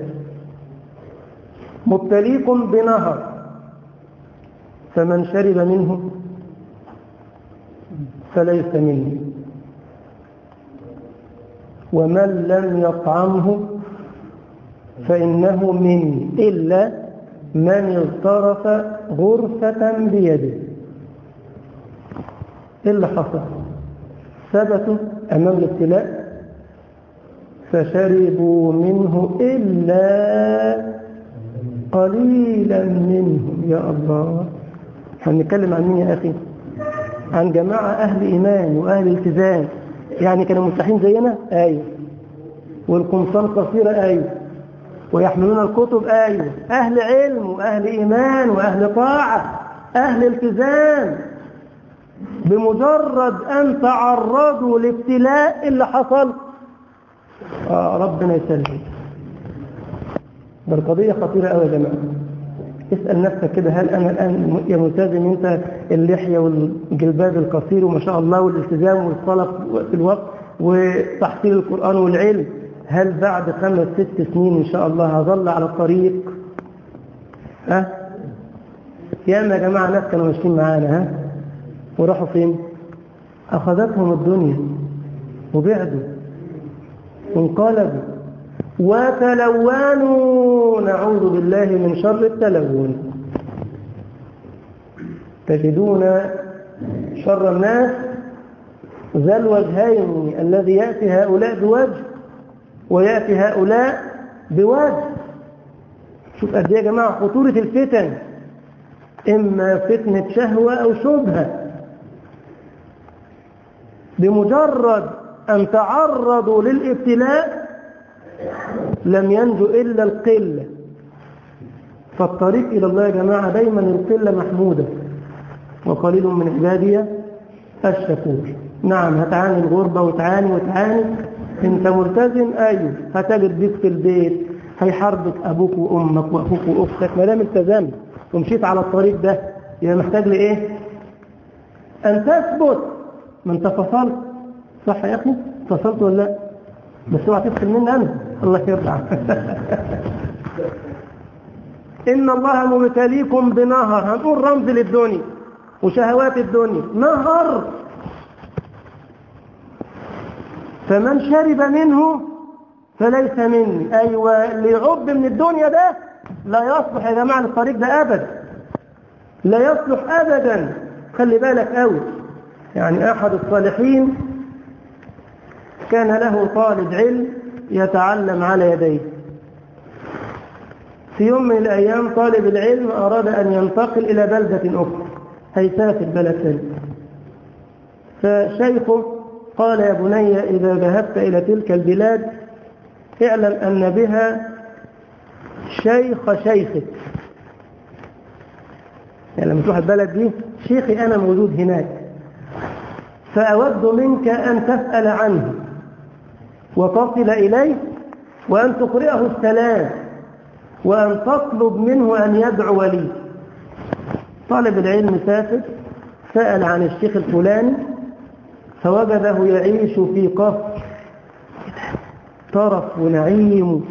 مبتليكم بنهر فمن شرب منه فليس مني، ومن لم يطعمه فإنه مني إلا من اغترف غرفة بيده. إيه اللي حصل؟ ثبتوا أمام الابتلاء فشربوا منه إلا قليلا منهم. يا الله، هنتكلم عن مين يا أخي؟ عن جماعة أهل إيمان وأهل التزام، يعني كانوا مستحين زينا، أيوه، والقمصان قصيرة، أيوه، ويحملون الكتب، أيوه، أهل علم وأهل إيمان وأهل طاعة، أهل التزام. بمجرد أن تعرضوا لابتلاء اللي حصل ربنا يسلم. ده القضية خطيرة قوي يا جماعة. اسأل نفسك كده، هل أنا الآن يا ملتزم أنت اللحية والجلباب القصير وما شاء الله والالتزام والصلاة في الوقت وتحصيل القرآن والعلم، هل بعد 5-6 سنين إن شاء الله هظل على الطريق؟ يا جماعة ناس كانوا ماشيين معانا وراحوا فين؟ أخذتهم الدنيا وبعدوا وانقلبوا وتلونوا، نعوذ بالله من شر التلون. تجدون شر الناس ذا الوجهين، الذي يأتي هؤلاء بوجه ويأتي هؤلاء بوجه. شوف قد ايه يا جماعة خطورة الفتن، إما فتنة شهوة أو شبهة. بمجرد أن تعرضوا للابتلاء لم ينجو إلا القلة. فالطريق إلى الله يا جماعة دايما القلة محمودة، وقليل من عبادي الشكور. نعم هتعاني الغربة وتعاني انت ملتزم، ايوه هتجد بيك في البيت هيحاربك ابوك وامك واخوك واختك. ما دام التزمت ومشيت على الطريق ده يبقى محتاج لايه؟ ان تثبت. ما انت فصلت، صح يا اخي؟ فصلت ولا لا؟ بس اوعى تفصل مني انا، الله يرضى عنك. ان الله مبتليكم بنهر، هنقول رمز للدنيا وشهوات الدنيا، نهر فمن شرب منه فليس مني. أيوة اللي يعب من الدنيا ده لا يصلح يا جماعة للطريق ده أبدا، لا يصلح أبدا. خلي بالك قوي. يعني أحد الصالحين كان له طالب علم يتعلم على يديه. في يوم من الأيام طالب العلم أراد أن ينتقل إلى بلدة أخرى، هيسافر بلد ثاني. فشيخه قال يا بني إذا ذهبت إلى تلك البلاد اعلم أن بها شيخك. يعني لما تروح البلد دي شيخي أنا موجود هناك، فأود منك أن تسأل عنه وتصل إليه وأن تقرئه السلام وأن تطلب منه أن يدعو لي. طالب العلم سافر، سأل عن الشيخ الفلاني فوجده يعيش في قصر طرف ونعيم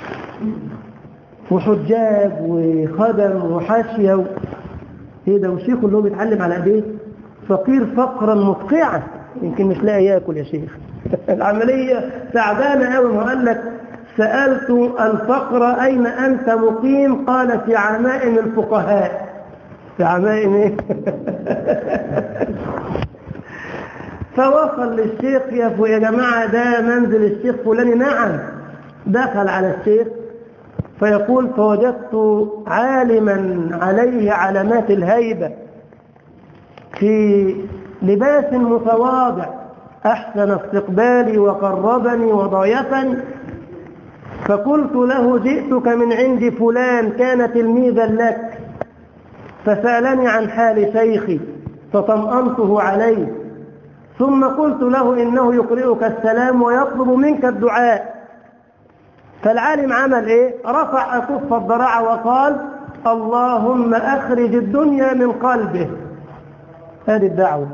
وحجاب وخدم وحاشية ايه ده، والشيخ اللي هو بيتعلم على ايديه فقير فقرا مفقعا، يمكن مش لاقي ياكل يا شيخ. العملية تعبانة قوي. وقال لك سألت الفقر أين أنت مقيم؟ قال في عمائم الفقهاء. في عمائم ايه؟ فوصل للشيخ يا جماعة ده منزل الشيخ فلاني. نعم. دخل على الشيخ فيقول فوجدت عالما عليه علامات الهيبة في لباس متواضع، أحسن استقبالي وقربني وضيفني. فقلت له جئتك من عند فلان كان تلميذا لك، فسألني عن حال شيخي فطمأنته عليه، ثم قلت له إنه يقرئك السلام ويطلب منك الدعاء. فالعالم عمل إيه؟ رفع أكف الضراع وقال اللهم أخرج الدنيا من قلبه. هذه الدعوة.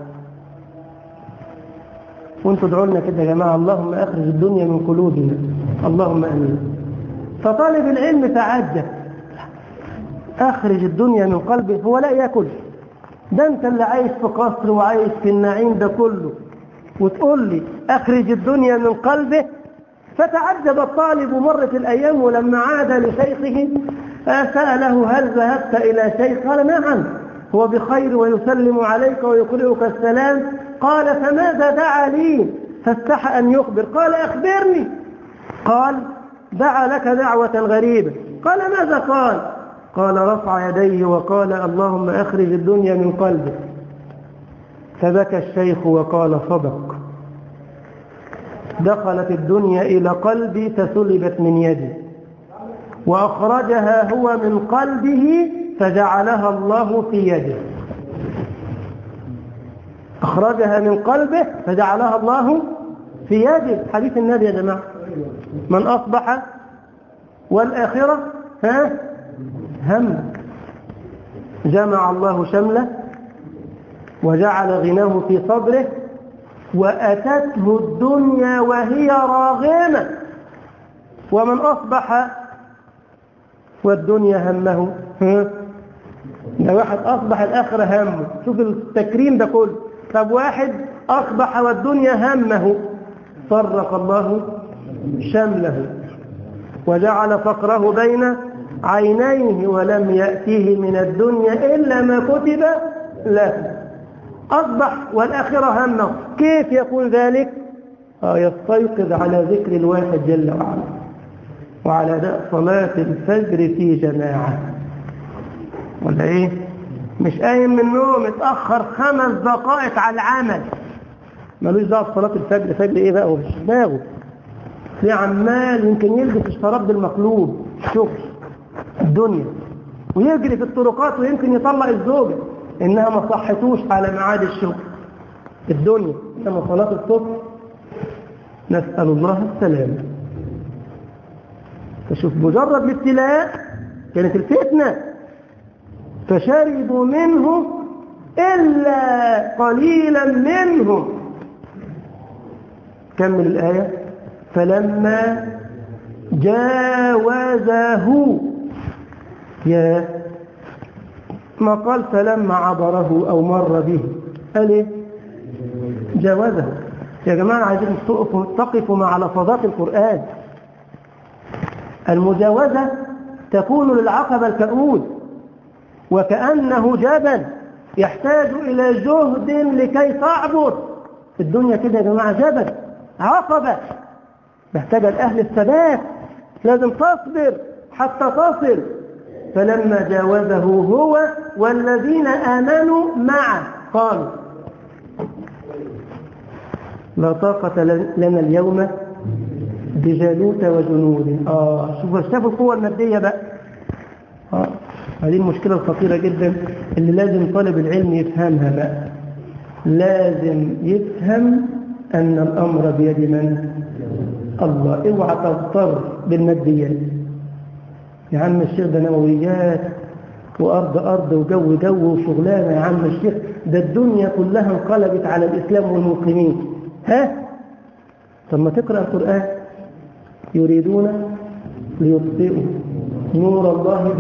وانتوا ادعوا لنا كده يا جماعة، اللهم أخرج الدنيا من قلوبنا، اللهم أمين. فطالب العلم تعجب، أخرج الدنيا من قلبه، هو لا يأكل؟ ده انت اللي عايش في قصر وعايش في النعيم ده كله وتقول لي أخرج الدنيا من قلبه؟ فتعجب الطالب. ومرت الأيام ولما عاد لشيخه سأله هل ذهبت إلى شيخ؟ قال نعم هو بخير ويسلم عليك ويقرئك السلام. قال فماذا دعا لي؟ فاستحى أن يخبر. قال أخبرني. قال دعا لك دعوة غريبة. قال ماذا قال؟ قال رفع يديه وقال اللهم أخرج الدنيا من قلبه. فبكى الشيخ وقال صدق، دخلت الدنيا إلى قلبي فسلبت من يدي، وأخرجها هو من قلبه فجعلها الله في يده. أخرجها من قلبه فجعلها الله في يده. حديث النبي يا جماعة. من أصبح والآخرة هم. جمع الله شمله وجعل غناه في صدره وأتته الدنيا وهي راغمة. ومن أصبح والدنيا همه، ده واحد أصبح الآخرة همه. شوف التكريم ده كله. طب واحد أصبح والدنيا همه، فرق الله شمله وجعل فقره بين عينيه ولم يأتيه من الدنيا إلا ما كتب له. أصبح والآخرة همه. كيف يكون ذلك؟ يستيقظ على ذكر الواحد جل وعلا وعلى أداء صلاة الفجر في جماعة. ولا إيه؟ مش قايم من النوم اتأخر 5 دقائق على العمل، ملوش دعوة بصلاة الفجر. فجر إيه بقى؟ ومش دماغه في عمال يمكن يلبس الشراب بالمقلوب شغل الدنيا ويجري في الطرقات ويمكن يطلق الزوجة إنها ما صحتوش على ميعاد الشغل الدنيا. إنما صلاة الصبح نسأل الله السلامة. فشوف مجرد الابتلاء كانت الفتنة فشربوا منه إلا قليلا منهم. كمل الآية. فلما جاوزه، يا ما قال فلما عبره أو مر به، قال إيه؟ جاوزه. يا جماعة عايزين تقفوا مع لفظات القرآن. المجاوزة تكون للعقبة الكؤود وكأنه جبل يحتاج إلى جهد لكي تعبر. الدنيا كده يا جماعة جبل عقبة محتاجة الأهل الثبات، لازم تصبر حتى تصل. فلما جاوزه هو والذين آمنوا معه قالوا لا طاقة لنا اليوم بجالوت وجنود. شوفوا القوة المادية بقى. هذه المشكلة الخطيرة جدا اللي لازم طالب العلم يفهمها بقى. لازم يفهم أن الأمر بيد من؟ الله. اوعى تضطر بالماديات يا عم الشيخ، ده نوويات وأرض وجو وشغلانة يا عم الشيخ، ده الدنيا كلها انقلبت على الإسلام والمسلمين. طب ما تقرأ القرآن. يريدون ليطفئوا نور الله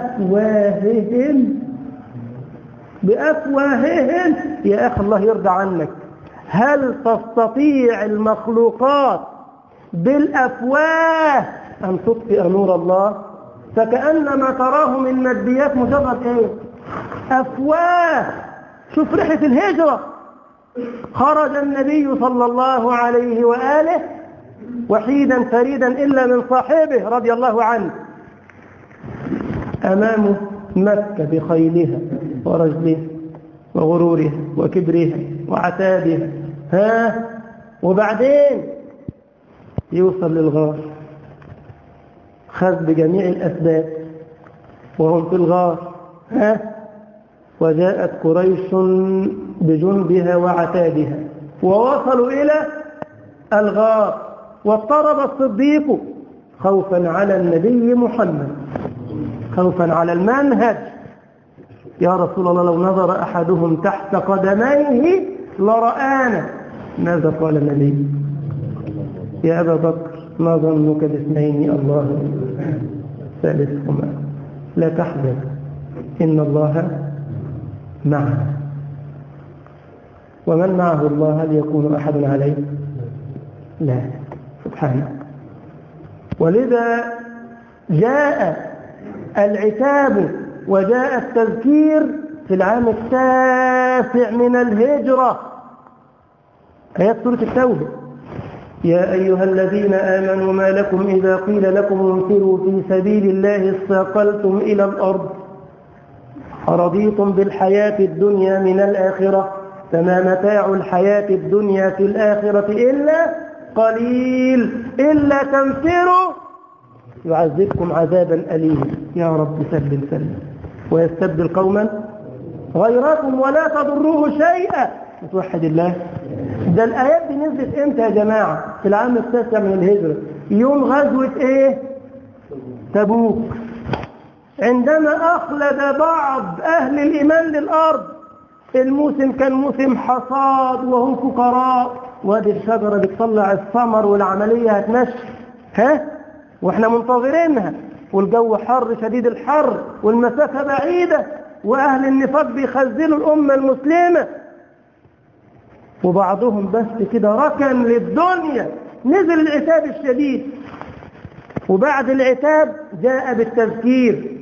بأفواههم. يا أخي الله يرضى عنك، هل تستطيع المخلوقات بالأفواه أن تطفئ نور الله؟ فكأن ما تراه من ماديات مجرد إيه؟ أفواه. شوف رحلة الهجرة، خرج النبي صلى الله عليه وآله وحيدا فريدا إلا من صاحبه رضي الله عنه، أمامه مكة بخيلها ورجلها وغرورها وكبرها وعتابها. وبعدين يوصل للغار، خذ بجميع الأسباب وهم في الغار. وجاءت قريش بجنبها وعتابها ووصلوا إلى الغار، واضطرب الصديق خوفا على النبي محمد، خوفا على المنهج. يا رسول الله لو نظر أحدهم تحت قدميه لرآنا. ماذا قال النبي؟ يا أبا بكر ما ظنك باثنين الله ثالثهما، لا تحزن إن الله معنا. ومن معه الله هل يكون أحد عليه؟ لا، سبحانه. ولذا جاء العتاب وجاء التذكير في العام 9 من الهجرة. آيات سورة التوبة. يا أيها الذين آمنوا ما لكم إذا قيل لكم انفروا في سبيل الله اثاقلتم إلى الأرض أرضيتم بالحياة الدنيا من الآخرة فما متاع الحياة الدنيا في الآخرة إلا قليل إلا تنفروا يعذبكم عذابا أليما. يا رب سلم سلم. ويستبدل قوما غيركم ولا تضروه شيئا. توحد الله. ده الآيات دي نزلت امتى يا جماعة؟ في العام 9 من الهجرة، يوم غزوة ايه؟ تبوك. عندما أخلد بعض أهل الإيمان للأرض، الموسم كان موسم حصاد وهم فقراء، وادي الشجرة بتطلع الثمر والعملية هتمشي واحنا منتظرينها، والجو حر شديد الحر والمسافة بعيدة، وأهل النفاق بيخزنوا الأمة المسلمة، وبعضهم بس كده ركن للدنيا. نزل العتاب الشديد، وبعد العتاب جاء بالتذكير.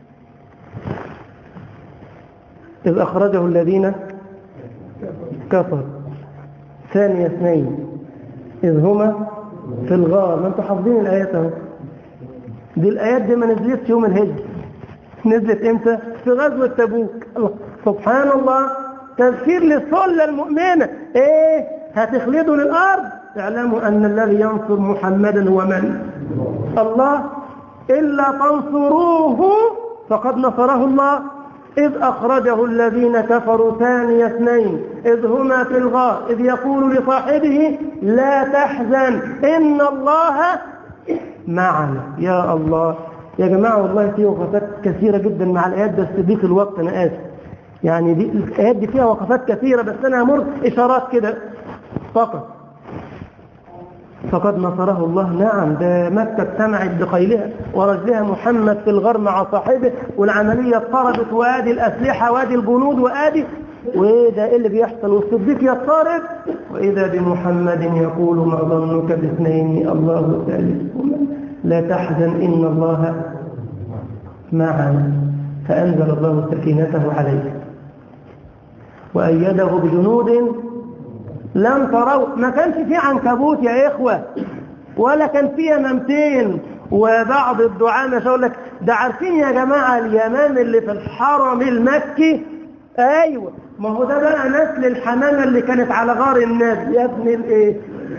إذ أخرجه الذين كفروا ثاني اثنين إذ هما في الغار. ما انتم حافظين الآيات اهو. دي الآيات دي ما نزلتش يوم الهجرة، نزلت امتى؟ في غزوة تبوك. سبحان الله، تذكير للصلة المؤمنة. ايه هتخلدوا للأرض؟ اعلموا أن الذي ينصر محمدا هو من؟ الله. إلا تنصروه فقد نصره الله. إذ أخرجه الذين كفروا ثاني اثنين إذ هما في الغار إذ يقول لصاحبه لا تحزن إن الله معنا. يا الله يا جماعة، والله فيه وقفات كثيرة جدا مع الآيات، بس ضيق الوقت أنا آسف. يعني دي الآيات دي فيها وقفات كثيرة، بس أنا همر إشارات كده فقط. فقد نصره الله. نعم، ده مكة اجتمعت بخيلها ورجلها محمد في الغار مع صاحبه، والعملية اضطربت، وادي الأسلحة وادي الجنود وادي، وإيه ده اللي بيحصل؟ والصديق يضطرب، وإذا بمحمد يقول ما ظنك باثنين الله ثالثهما لا تحزن إن الله معنا. فأنزل الله سكينته عليه وأيده بجنود لم تروا. ما كانش فيه عنكبوت يا إخوة، ولا كان فيه يمامتين. وبعض الدعاء مش هقول لك ده، عارفين يا جماعة اليمام اللي في الحرم المكي؟ أيوة، ما هو ده بقى نسل الحمامة اللي كانت على غار النبي يا ابن الإيه.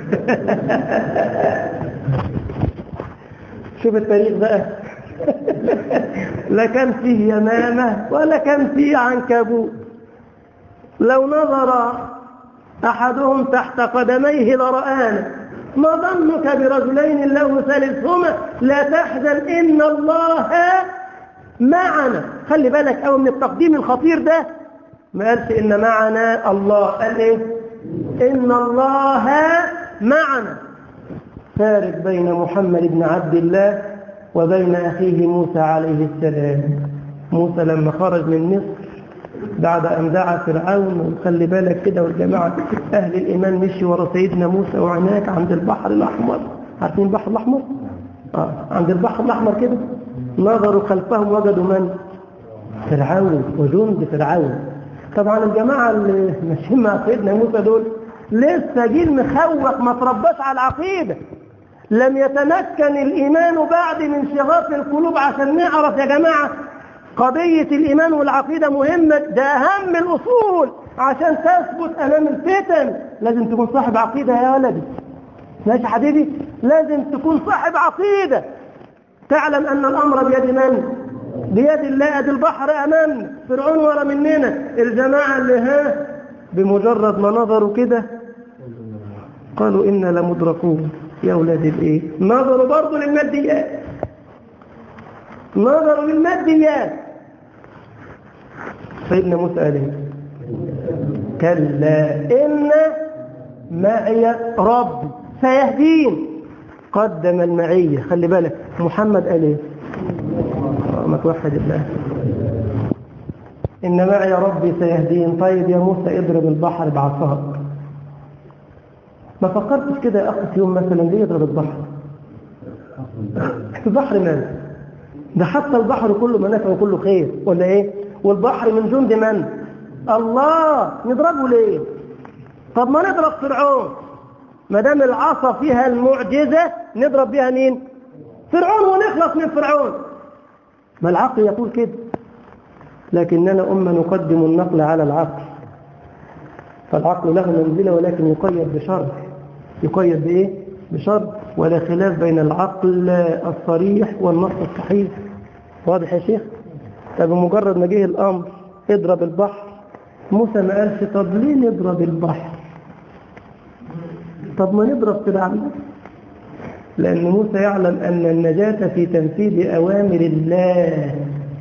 شوف التاريخ بقى. لا كان فيه يمامة ولا كان فيه عنكبوت. لو نظر أحدهم تحت قدميه لرآنا. ما ظنك برجلين الله ثالثهما لا تحزن إن الله معنا. خلي بالك أو من التقديم الخطير ده، ما قالش إن معنا الله، قال إيه؟ إن الله معنا. فارق بين محمد بن عبد الله وبين أخيه موسى عليه السلام. موسى لما خرج من مصر بعد أن دعا فرعون، وخلي بالك كده والجماعة أهل الإيمان مشي ورا سيدنا موسى، وعناك عند البحر الأحمر. عارفين البحر الأحمر؟ عند البحر الأحمر كده نظروا خلفهم وجدوا من؟ فرعون وجند فرعون. طبعا الجماعة اللي ماشيين مع سيدنا موسى دول لسه جيل مخوق، ما ترباش على العقيدة، لم يتمكن الإيمان بعد من شغاف القلوب. عشان نعرف يا جماعة قضية الإيمان والعقيدة مهمة، ده أهم الأصول عشان تثبت أمام الفتن. لازم تكون صاحب عقيدة يا ولدي، ماشي حبيبي؟ لازم تكون صاحب عقيدة، تعلم أن الأمر بيد من؟ بيد الله. أدي البحر أمامنا، فرعون ورا مننا. الجماعة اللي بمجرد ما نظروا كده قالوا إنا لمدركون. يا أولاد الإيه؟ نظروا برضو للماديات، نظروا للماديات. سيدنا موسى قال ايه؟ كلا إن معي ربي سيهدين. قدم المعية. خلي بالك محمد قال ايه؟ ما توحد الله. إن معي ربي سيهدين. طيب يا موسى اضرب البحر بعصاك. ما فكرتش كده يا أخي في يوم مثلا ليه يضرب البحر؟ البحر ماذا؟ ده حتى البحر كله منافع وكله خير، ولا ايه؟ والبحر من جند من؟ الله. نضربه ليه؟ طب ما نضرب فرعون، ما دام العصا فيها المعجزة نضرب بها مين؟ فرعون، ونخلص من فرعون. ما العقل يقول كده، لكننا أمة نقدم النقل على العقل. فالعقل له منزلة، ولكن يقيد بشرط. يقيد بإيه؟ بشرط. ولا خلاف بين العقل الصريح والنص الصحيح. واضح يا شيخ؟ طب مجرد ما جه الأمر اضرب البحر، موسى ما قالش طب ليه نضرب البحر؟ طب ما نضرب فرعون. لأن موسى يعلم أن النجاة في تنفيذ أوامر الله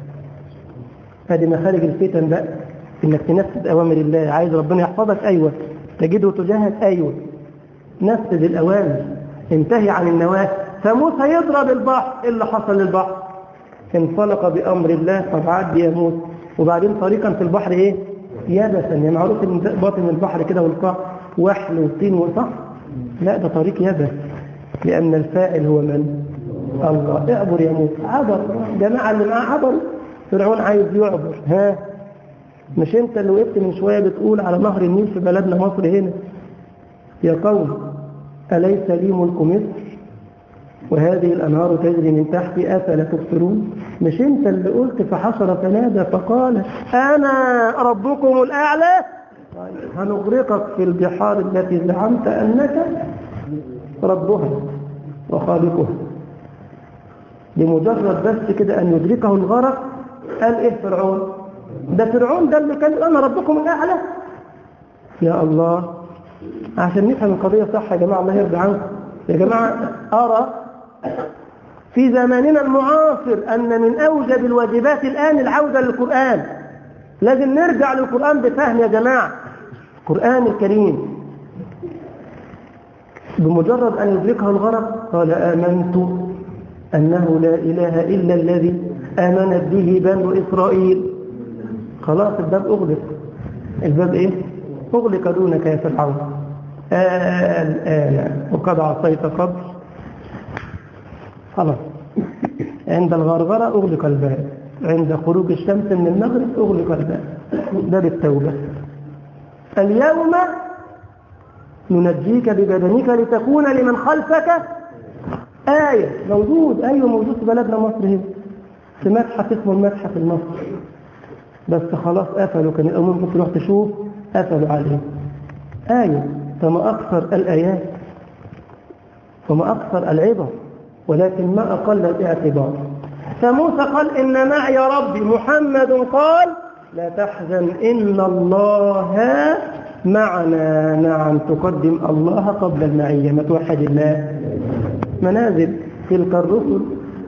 هذه مخارج الفتن بقى، انك تنفذ اوامر الله. عايز ربنا يحفظك، ايوه. تجده تجاهك، ايوه. نفذ الاوامر، انتهي عن النواهي. فموسى يضرب البحر، ايه اللي حصل للبحر؟ انطلق بامر الله. طب عدي يا موسى. وبعدين طريقا في البحر ايه؟ يبسا. يعني معروف ان باطن البحر كده والقاع وحل وطين وصح. لا، ده طريق يبس، لان الفاعل هو من؟ الله. اعبر يا موسى. عبر. جماعه اللي معاه عبروا. فرعون عايز يعبر. ها، مش انت اللي وقفت من شويه بتقول على نهر النيل في بلدنا مصر هنا يا قوم أليس لي ملك مصر وهذه الأنهار تجري من تحتي أفلا تبصرون؟ مش انت اللي قلت فحشر فنادى فقال أنا ربكم الأعلى؟ هنغرقك في البحار التي زعمت أنك ربها وخالقها. بمجرد بس كده أن يدركه الغرق قال إيه فرعون؟ ده فرعون ده اللي كان أنا ربكم الأعلى. يا الله، عشان نفهم القضية صح يا جماعة، الله يرضى عنكم يا جماعة. أرى في زماننا المعاصر أن من أوجب الواجبات الآن العودة للقرآن. لازم نرجع للقرآن بفهم يا جماعة. القرآن الكريم بمجرد أن يدركه الغرق قال آمنت أنه لا إله إلا الذي آمنت به بنو إسرائيل. خلاص الباب أغلق. الباب إيه؟ أغلق دونك يا فرعون. الآن وقد عصيت قبل. خلاص، عند الغرغرة أغلق الباب، عند خروج الشمس من المغرب أغلق الباب، باب التوبة. اليوم ننجيك ببدنك لتكون لمن خلفك آية. موجود، أيوة موجود في بلدنا مصر هنا، في متحف اسمه المتحف المصري، بس خلاص قفلوا. كان ممكن تروح تشوف، قفلوا عليه. آية. فما أكثر الآيات وما أكثر العبر، ولكن ما أقل الاعتبار. فموسى قال إن معي ربي. محمد قال لا تحزن إن الله معنا. نعم، تقدم الله قبل المعية. ما توحد الله. منازل تلك الرسل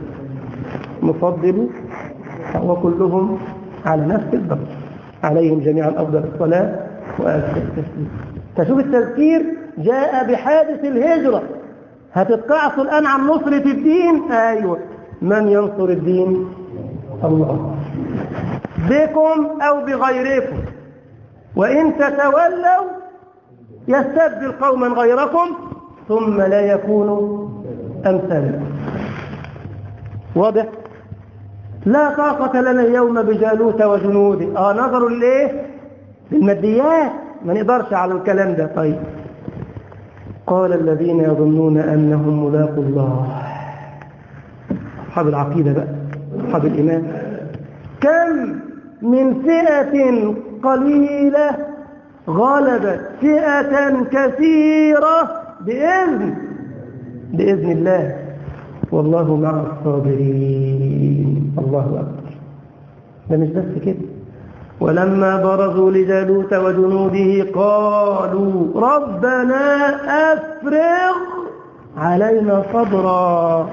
مفضل وكلهم على نفس الدرجة، عليهم جميعا أفضل الصلاة وأزكى التسليم. فشوف التذكير جاء بحادث الهجرة. هتتقاعسوا الآن عن نصرة الدين. أيوة، من ينصر الدين؟ الله، بكم أو بغيركم. وإن تتولوا يستبدل قوما غيركم ثم لا يكونوا أمثالكم. واضح؟ لا طاقة لنا اليوم بجالوت وجنوده. نظروا لإيه؟ للماديات، ما نقدرش على الكلام ده. طيب، قال الذين يظنون أنهم ملاقوا الله. أصحاب العقيدة بقى، أصحاب الإيمان. كم من فئة قليلة غلبت فئة كثيرة بإذن الله، والله مع الصابرين. الله أكبر. ده مش بس كده، ولما برزوا لجالوت وجنوده قالوا ربنا أفرغ علينا صبرا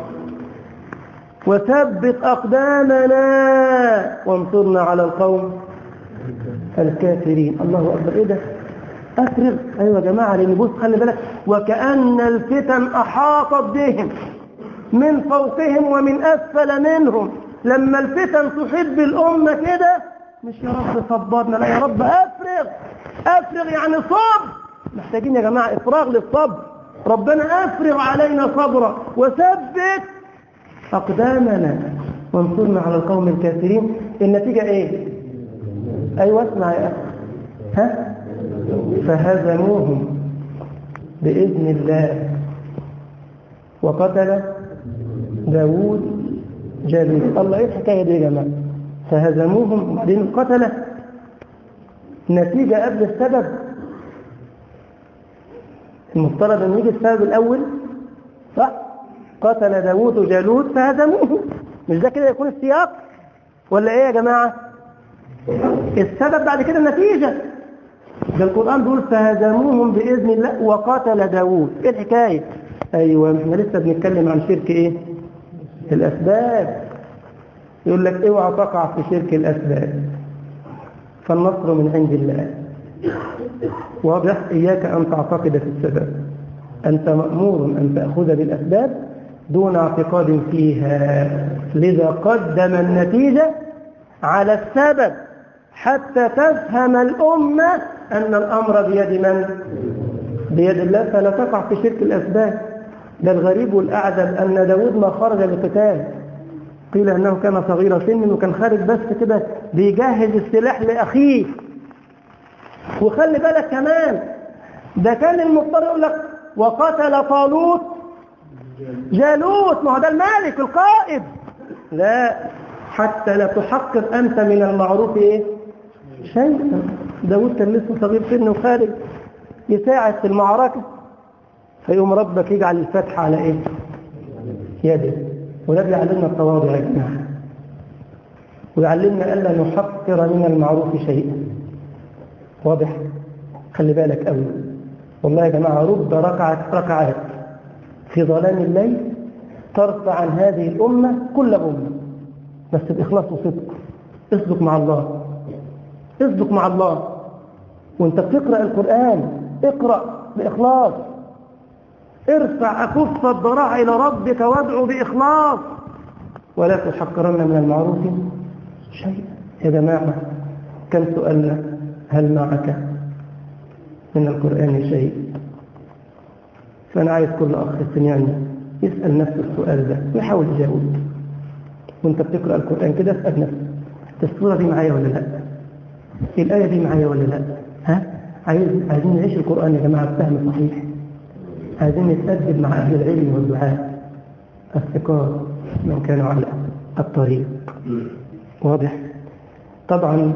وثبت أقدامنا وانصرنا على القوم الكافرين. الله أكبر. إيه ده؟ أفرغ. أيوة يا جماعة، لأن بص خلي بالك، وكأن الفتن أحاطت بهم من فوقهم ومن أسفل منهم. لما الفتن تحيط بالأمة كده، مش يا رب صبرنا، لا يا رب أفرغ. أفرغ يعني صبر. محتاجين يا جماعة إفراغ للصبر. ربنا أفرغ علينا صبرا وثبت أقدامنا وانصرنا على القوم الكافرين. النتيجة إيه؟ أيوة اسمع يا أخي. فهزموهم بإذن الله وقتل داود جالوت. الله، إيه الحكاية دي يا جماعة؟ فهزموهم وبعدين قتل. نتيجة قبل السبب. المفترض أن يجي السبب الأول، صح؟ قتل داود جالوت فهزموه. مش ده كده يكون السياق ولا إيه يا جماعة؟ السبب بعد كده النتيجة. ده القرآن بيقول فهزموهم بإذن الله وقتل داود. إيه الحكاية؟ أيوة، احنا لسه بنتكلم عن شرك إيه؟ الأسباب. يقول لك اوعى تقع في شرك الأسباب. فالنصر من عند الله. واضح؟ إياك أن تعتقد في السبب، أنت مأمور أن تأخذ بالأسباب دون اعتقاد فيها، لذا قدم النتيجة على السبب حتى تفهم الأمة أن الأمر بيد من؟ بيد الله، فلا تقع في شرك الأسباب. ده الغريب والأعجب أن داود ما خرج للقتال، قيل أنه كان صغير سن وكان خارج بس كده بيجهز السلاح لأخيه. وخلي بالك كمان ده كان المضطر يقول لك وقتل طالوت جالوت، ما هو ده الملك القائد. لا، حتى لا تحقق أنت من المعروف إيه؟ شيئا. داود كان لسه صغير سن وخارج يساعد في المعركة، فيقوم ربك يجعل الفتح على إيه؟ يده. وده بيعلمنا التواضع يا جماعة، ويعلمنا ألا نحقر من المعروف شيئا. واضح؟ خلي بالك أوي والله يا جماعة، رب ركعات في ظلام الليل ترفع عن هذه الأمة كل أمة، بس بإخلاص وصدق. اصدق مع الله، اصدق مع الله وانت بتقرأ القرآن، اقرأ بإخلاص، ارفع أكف الضراع إلى ربك وادعو بإخلاص، ولا تحقرن من المعروف شيئا. يا جماعة كم سؤالنا هل معك من القرآن شيء؟ فأنا عايز كل أخ سمعني يسأل نفسه السؤال ده ويحاول يجاوب. وانت بتقرأ القرآن كده اسأل نفسك، السورة دي معايا ولا لا؟ الآية دي معايا ولا لا؟ عايزين نعيش القرآن يا جماعة بفهم صحيح، عايزين نتأدب مع أهل العلم والدعاء الثقات من كانوا على الطريق. واضح؟ طبعا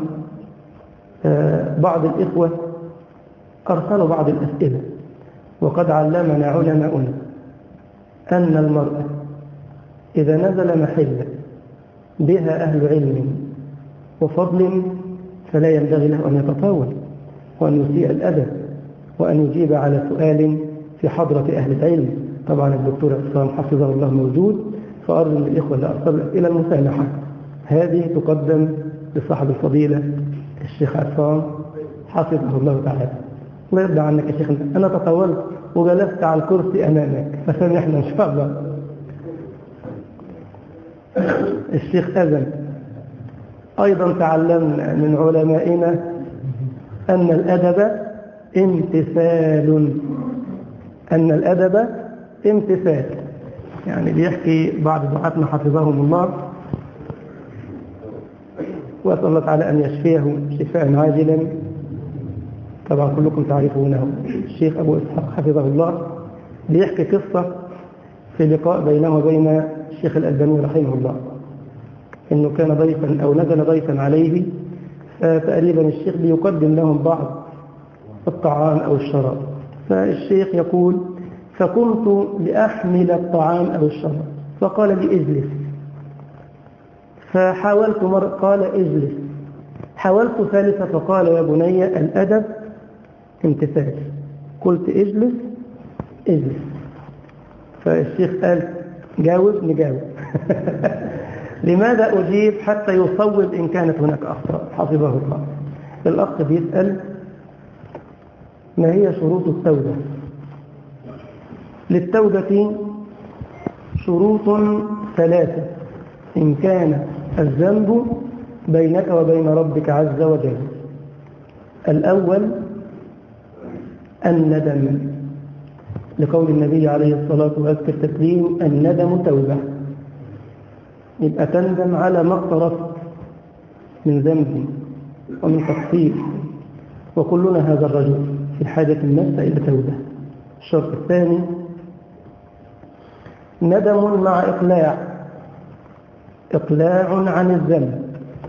بعض الإخوة أرسلوا بعض الأسئلة، وقد علمنا علماؤنا أن المرأة إذا نزل محل بها أهل علم وفضل فلا ينبغي له أن يتطاول وأن يسيء الأدب وأن يجيب على سؤال في حضرة أهل العلم. طبعا الدكتور عصام حفظه الله موجود، فأرجو من الإخوة اللي أرسلوا إلى المسامحة هذه تقدم لصاحب الفضيلة الشيخ عصام حفظه الله تعالى. الله يرضى عنك يا شيخ، أنا تطولت وجلست على الكرسي أمامك فسامحنا إن شاء الله. الشيخ أذن أيضا تعلمنا من علمائنا أن الأدب امتثال، أن الأدب امتثال. يعني بيحكي بعض دعاتنا حفظهم الله، وأسأل الله تعالى أن يشفيه شفاء عاجلا، طبعا كلكم تعرفونه، الشيخ أبو إسحاق حفظه الله، بيحكي قصة في لقاء بينه وبين الشيخ الألباني رحمه الله، إنه كان ضيفا أو نزل ضيفا عليه، فتقريبا الشيخ بيقدم لهم بعض الطعام أو الشراب، فالشيخ يقول فقمت لأحمل الطعام أو الشراب فقال لي اجلس، فحاولت مرة قال اجلس، حاولت ثالثة فقال يا بني الأدب امتثال، قلت اجلس اجلس، فالشيخ قال جاوب نجاوب لماذا أجيب حتى يصوب إن كانت هناك أخطاء حفظه الله. الأخ بيسأل ما هي شروط التوبة؟ للتوبة شروط ثلاثة إن كان الذنب بينك وبين ربك عز وجل. الأول الندم، لقول النبي عليه الصلاة والسلام الندم توبة، يبقى تندم على ما اقترفت من ذنب ومن تقصير، وكلنا هذا الرجل في حاجة المسة إلى توبة. الشرط الثاني ندم مع إقلاع عن الذنب،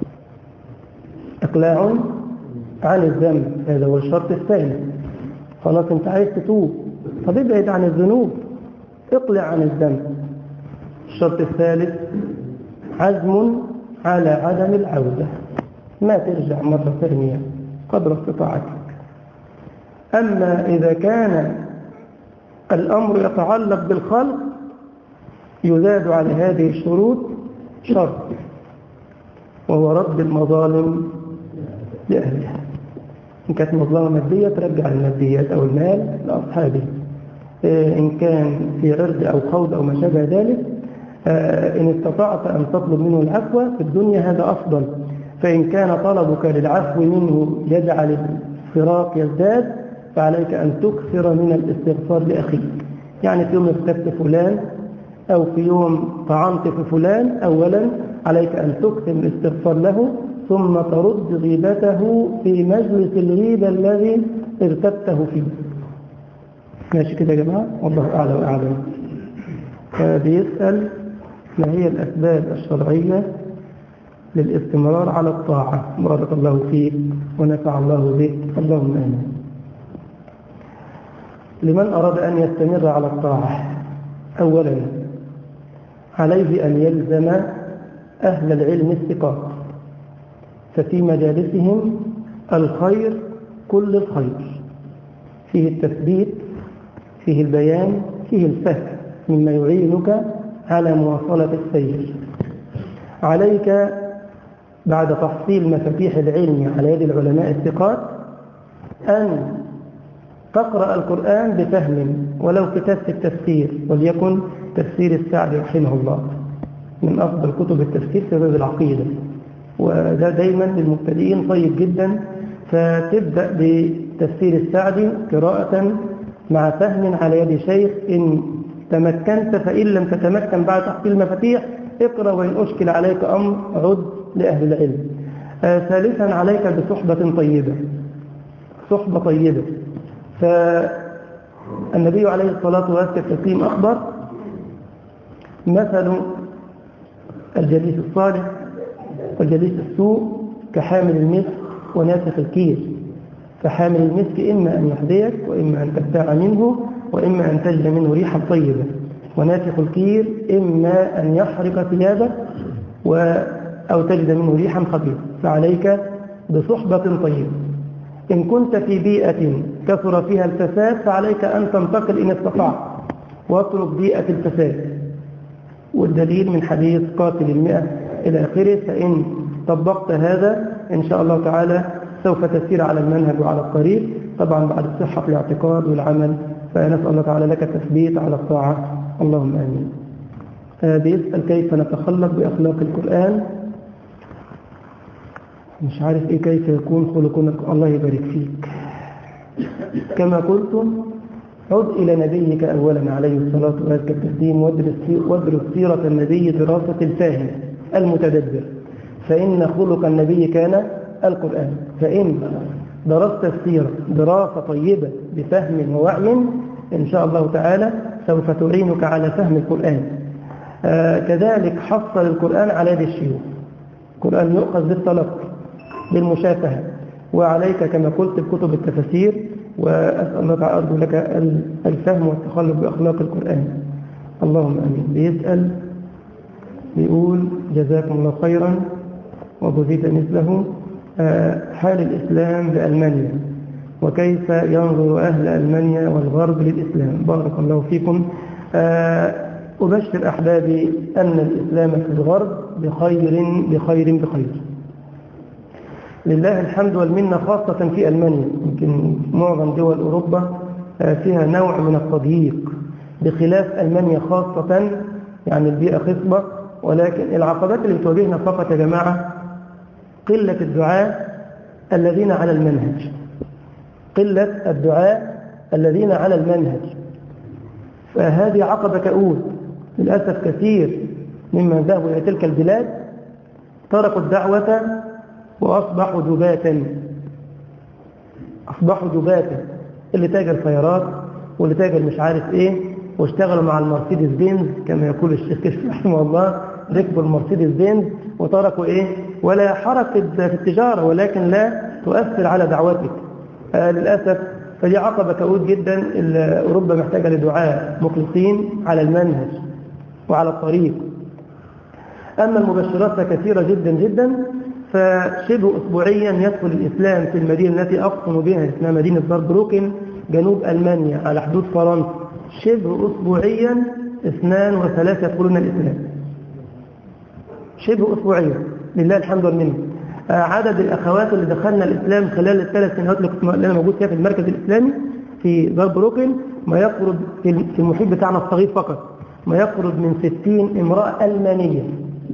إقلاع عن الذنب، هذا هو الشرط الثاني. خلاص انت عايز تتوب، طب ابعد عن الذنوب، اقلع عن الذنب. الشرط الثالث عزم على عدم العودة، ما ترجع مرة ثانية قدر استطاعتك. أما إذا كان الأمر يتعلق بالخلق يزاد على هذه الشروط شرط، وهو رد المظالم لأهلها. إن كانت مظلمة مادية ترجع الماديات أو المال لأصحابه. إن كان في عرض أو خوض أو ما شابه ذلك، إن استطعت أن تطلب منه العفو في الدنيا هذا أفضل. فإن كان طلبك للعفو منه يجعل الفراق يزداد فعليك أن تكثر من الاستغفار لأخيك. يعني في يوم اغتبت فلان أو في يوم طعنت في فلان، أولا عليك أن تكثر من الاستغفار له، ثم ترد غيبته في مجلس الغيبة الذي اغتبته فيه. ماشي كده يا جماعة؟ والله أعلى وأعلم. بيسأل ما هي الأسباب الشرعية للاستمرار على الطاعة؟ بارك الله فيك ونفع الله بك، اللهم آمين. لمن أراد أن يستمر على الطاعة، أولا عليه أن يلزم أهل العلم الثقات، ففي مجالسهم الخير كل الخير، فيه التثبيت، فيه البيان، فيه الفهم مما يعينك على مواصلة السير. عليك بعد تحصيل مفاتيح العلم على يد العلماء الثقات أن تقرأ القرآن بفهم، ولو كتاب في التفسير، وليكن تفسير السعدي رحمه الله من أفضل كتب التفسير في باب العقيدة، وده دايما للمبتدئين طيب جدا. فتبدأ بتفسير السعدي قراءة مع فهم على يد شيخ. إن تمكنت فإن لم تتمكن بعد تحصيل المفاتيح اقرأ، وإن أشكل عليك أمر عد لأهل العلم. ثالثا عليك بصحبة طيبة، صحبة طيبة. فالنبي عليه الصلاة والسلام أخبر مثل الجليس الصالح والجليس السوء كحامل المسك ونافخ الكير. فحامل المسك إما أن يحذيك، وإما أن تبتاع منه، وإما أن تجد منه ريحا طيبة. ونافخ الكير إما أن يحرق ثيابك أو تجد منه ريحا خبيثة. فعليك بصحبة طيبة. إن كنت في بيئة كثر فيها الفساد فعليك أن تنتقل إن استطعت واترك بيئة الفساد. والدليل من حديث قاتل 100 إلى آخره. فإن طبقت هذا إن شاء الله تعالى سوف تسير على المنهج وعلى الطريق، طبعا بعد صحة الاعتقاد والعمل. فنسأل الله تعالى لك التثبيت على الطاعة، اللهم آمين. بيسأل كيف نتخلق بأخلاق القرآن. مش عارف إيه كيف يكون خلقنا. الله يبارك فيك. كما قلتم عد إلى نبيك أولا عليه الصلاة والسلام، وادرس سيرة النبي دراسة الفاهم المتدبر، فإن خلق النبي كان القرآن. فإن درست السيرة دراسة طيبة بفهم ووعي إن شاء الله تعالى سوف تعينك على فهم القرآن. كذلك حصل القرآن على يد الشيوخ. القرآن يؤخذ بالتلقي بالمشافهة، وعليك كما قلت بكتب التفسير. وأسأل الله تعالى أرجو لك الفهم والتخلق بأخلاق القرآن، اللهم آمين. بيسأل بيقول جزاكم الله خيرا وجزيت مثله، حال الإسلام بألمانيا وكيف ينظر أهل ألمانيا والغرب للإسلام. بارك الله فيكم. أبشر أحبابي أن الإسلام في الغرب بخير بخير بخير لله الحمد والمنة، خاصة في ألمانيا. يمكن معظم دول أوروبا فيها نوع من التضييق، بخلاف ألمانيا خاصة، يعني البيئة خصبة. ولكن العقبات اللي بتواجهنا فقط يا جماعة قلة الدعاء الذين على المنهج، قلة الدعاء الذين على المنهج. فهذه عقبة كؤول. للأسف كثير ممن ذهبوا إلى تلك البلاد تركوا الدعوة وأصبحوا جباتا. أصبحوا جباتا، اللي تاجر سيارات واللي تاجر مش عارف إيه، واشتغلوا مع المرسيدس بنز كما يقول الشيخ كشف رحمه الله. ركبوا المرسيدس بنز وتركوا إيه، ولا حرج في التجارة، ولكن لا تؤثر على دعوتك للأسف. فدي عقبة كؤود جدا. أوروبا محتاجة لدعاء مخلصين على المنهج وعلى الطريق. أما المبشرات فكثيرة جدا جدا. فشبه أسبوعيا يدخل الإسلام في المدينة التي أقسم بها، اسمها مدينة زاربروكن جنوب ألمانيا على حدود فرنسا. شبه أسبوعيا 2 و3 يدخلون الإسلام، شبه أسبوعيا لله الحمد والمنة. عدد الأخوات اللي دخلنا الإسلام خلال الثلاث سنوات اللي أنا موجود فيها في المركز الإسلامي في دار بروكلين ما يقرب في المحيط بتاعنا الصغير فقط ما يقرب من 60 امرأة ألمانية،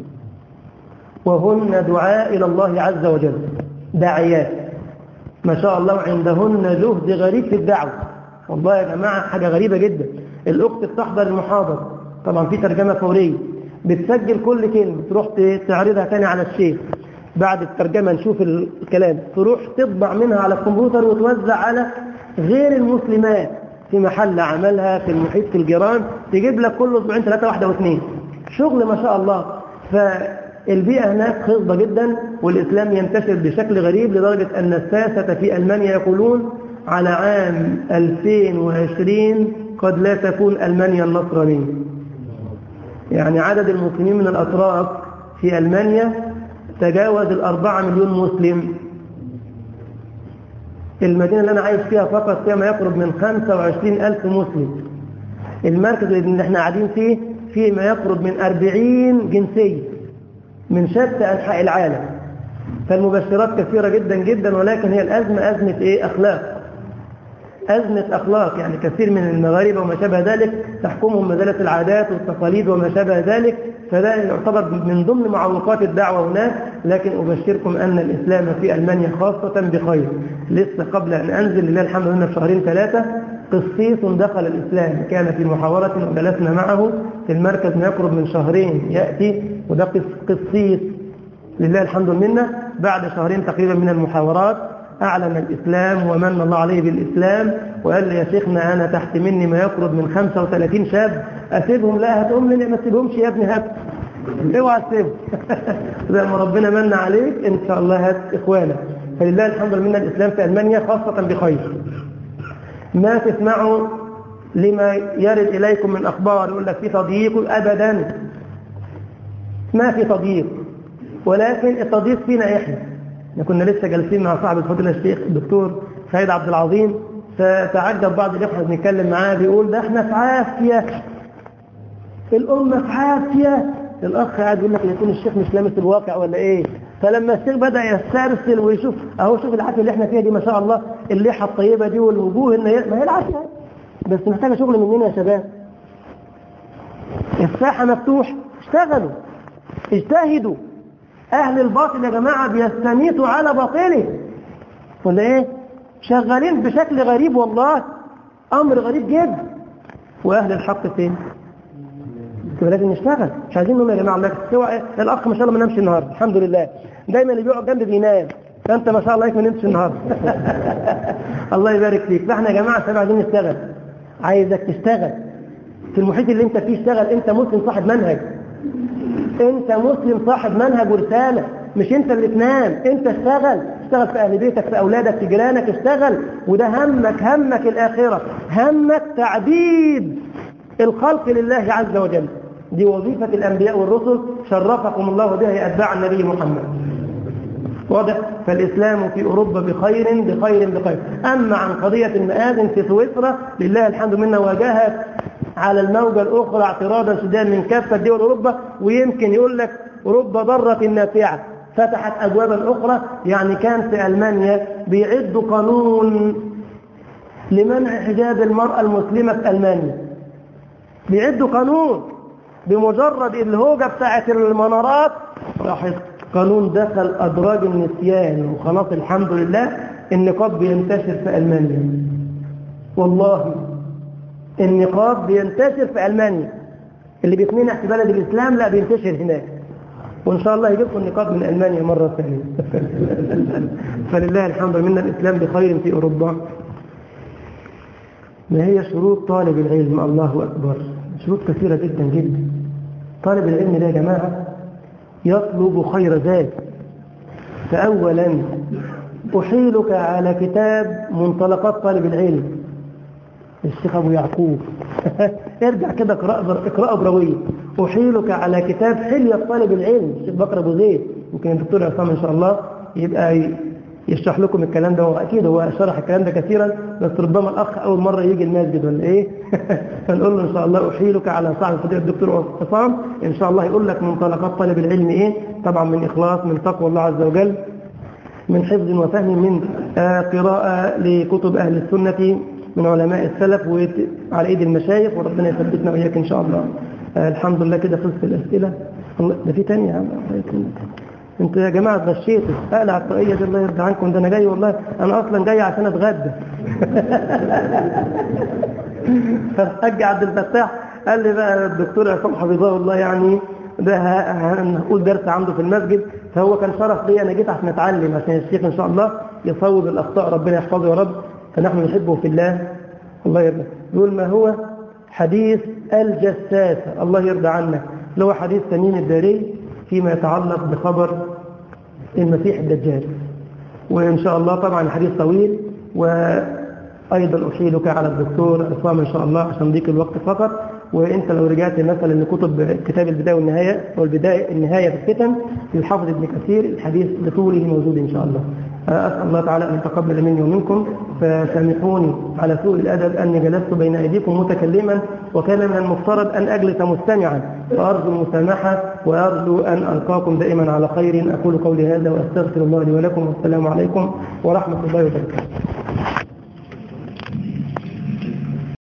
وهن دعاء إلى الله عز وجل، داعيات ما شاء الله، عندهن جهد غريب في الدعوة. والله يا جماعة حاجة غريبة جدا. الأخت بتحضر المحاضرة، طبعا في ترجمة فورية، بتسجل كل كلمة تروح تعرضها تاني على الشيخ، بعد الترجمة نشوف الكلام تروح تطبع منها على الكمبيوتر وتوزع على غير المسلمات في محل عملها في المحيط في الجيران، تجيب لك كل أسبوعين 3 واحدة واثنين، شغل ما شاء الله. فالبيئة هناك خصبة جدا، والإسلام ينتشر بشكل غريب لدرجة أن الساسة في ألمانيا يقولون على عام 2020 قد لا تكون ألمانيا النصرانية. يعني عدد المسلمين من الأطراف في ألمانيا تجاوز 4 مليون مسلم. المدينة اللي أنا عايش فيها فقط فيها ما يقرب من 25,000 مسلم. المركز اللي احنا قاعدين فيه ما يقرب من 40 جنسية من شتى أنحاء العالم. فالمبشرات كثيرة جدا جدا، ولكن هي الأزمة أزمة إيه؟ أخلاق، أزمة أخلاق. يعني كثير من المغاربة وما شابه ذلك تحكمهم مزالة العادات والتقاليد وما شابه ذلك، فده يعتبر من ضمن معوقات الدعوة هناك. لكن أبشركم أن الإسلام في ألمانيا خاصة بخير. لسه قبل أن أنزل لله الحمد لله في 2-3 قسيس دخل الإسلام، كان في محاورة وجلسنا معه في المركز ما يقرب من 2 يأتي، وده قسيس لله الحمد لله. بعد 2 تقريبا من المحاورات أعلن الإسلام ومن الله عليه بالإسلام، وقال لي يا شيخنا أنا تحت مني ما يقرب من 35 شاب، أسيبهم؟ لا، هتقوم لي ما تسيبهمش يا ابني، هات، اوعى تسيبهم. زي ما ربنا من عليك إن شاء الله هات إخوانك. فلله الحمد لله الإسلام في ألمانيا خاصة بخير. ما تسمعوا لما يرد إليكم من أخبار يقول لك في تضييق، أبدا ما في تضييق، ولكن التضييق فينا إحنا كنا لسه جالسين مع صاحب الفضيلة الشيخ الدكتور سيد عبد العظيم، فتعجب بعض الإخوة بنتكلم معاه بيقول ده احنا في عافية، الأمة في عافية. الأخ قاعد يقول لك يكون الشيخ مش لامس الواقع ولا إيه؟ فلما الشيخ بدأ يسترسل ويشوف أهو شوف العافية اللي احنا فيها دي ما شاء الله، اللحى الطيبة دي والوجوه ما هي العافية، بس محتاجة شغل مننا يا شباب. الساحة مفتوح، اشتغلوا، اجتهدوا. أهل الباطل يا جماعة بيستميتوا على باطله ولا إيه؟ شغالين بشكل غريب، والله أمر غريب جدا. وأهل الحق فين؟ لازم نشتغل، مش عايزين نوم يا جماعة. الله سواء الأخ ما شاء الله ما نمشي النهاردة الحمد لله، دايما اللي بيقعد جنبي بينام، فأنت ما شاء الله ما نمشي النهاردة. الله يبارك فيك. فإحنا يا جماعة شباب عايزين نشتغل، عايزك تشتغل في المحيط اللي أنت فيه، اشتغل. أنت مسلم صاحب منهج، انت مسلم صاحب منهج ورسالة، مش انت اللي تنام. انت اشتغل في اهل بيتك، في اولادك، في جيرانك، اشتغل. وده همك الاخرة، همك تعبيد الخلق لله عز وجل. دي وظيفة الانبياء والرسل، شرفكم الله بها يا اتباع النبي محمد. واضح؟ فالاسلام في اوروبا بخير بخير بخير. اما عن قضية المآذن في سويسرا لله الحمد منه واجهت على الموجة الأخرى اعتراضا شديدا من كافة دول أوروبا، ويمكن يقول لك أوروبا ضرة نافعة فتحت أبوابا أخرى. يعني كان في ألمانيا بيعدوا قانون لمنع حجاب المرأة المسلمة في ألمانيا، بيعدوا قانون بمجرد الهوجة بتاعة المنارات راحت قانون دخل أدراج النسيان، وخلاص الحمد لله النقاب بينتشر في ألمانيا. والله النقاب بينتشر في ألمانيا، اللي بيتمنع في بلد الإسلام لا بينتشر هناك، وإن شاء الله يجيبكم النقاب من ألمانيا مرة ثانية. فلله الحمد لله الإسلام بخير في أوروبا. ما هي شروط طالب العلم؟ الله أكبر، شروط كثيرة جدا جدا. طالب العلم ده يا جماعة يطلب خير ذات. فأولا أحيلك على كتاب منطلقات طالب العلم الشيخ أبو يعقوب. ارجع كده اقرأ بروية. أحيلك على كتاب حلية طالب العلم الشيخ بكر أبو زيد، يمكن الدكتور عصام إن شاء الله يبقى يشرح لكم الكلام ده، وأكيد هو شرح الكلام ده كثيرا، بس ربما الأخ أول مرة يجي المسجد ولا إيه. فنقول له إن شاء الله أحيلك على صاحب فضيلة الدكتور عصام، إن شاء الله يقول لك منطلقات طالب العلم إيه، طبعا من إخلاص من تقوى الله عز وجل. من حفظ وفهم، من قراءة لكتب أهل السنة من علماء السلف وعلى ايد المشايخ، وربنا يثبتنا وإياك إن شاء الله. الحمد لله كده خلصت الأسئلة. ده في تاني يا عم، انتوا يا جماعة غشيتوا اقلع الطاقية دي الله يرضى عنكم، ده انا جاي والله، انا اصلا جاي عشان اتغدى. فالحاج عبد الفتاح قال لي بقى الدكتور عصام حفظه الله يعني ده هنقول درس عنده في المسجد، فهو كان شرف لي، انا جيت عشان اتعلم، عشان الشيخ ان شاء الله يصوب الاخطاء، ربنا يحفظه يا رب، فنحن نحبه في الله الله يرضى. يقول ما هو حديث الجساسة الله يرضى عنك، اللي هو حديث تميم الداري فيما يتعلق بخبر المسيح الدجال. وإن شاء الله طبعا الحديث طويل، وأيضا أحيلك على الدكتور عصام إن شاء الله عشان ضيق الوقت فقط. وإنت لو رجعت مثلا لكتب كتاب البداية والنهاية أو النهاية في الفتن للحافظ ابن كثير، الحديث بطوله موجود إن شاء الله. أسأل الله تعالى أن يتقبل مني ومنكم. فسامحوني على سوء الأدب أني جلست بين أيديكم متكلما، وكان من المفترض أن أجلس مستمعا، فأرجو المسامحة وأرجو أن ألقاكم دائما على خير. أقول قولي هذا وأستغفر الله لي ولكم، والسلام عليكم ورحمة الله وبركاته.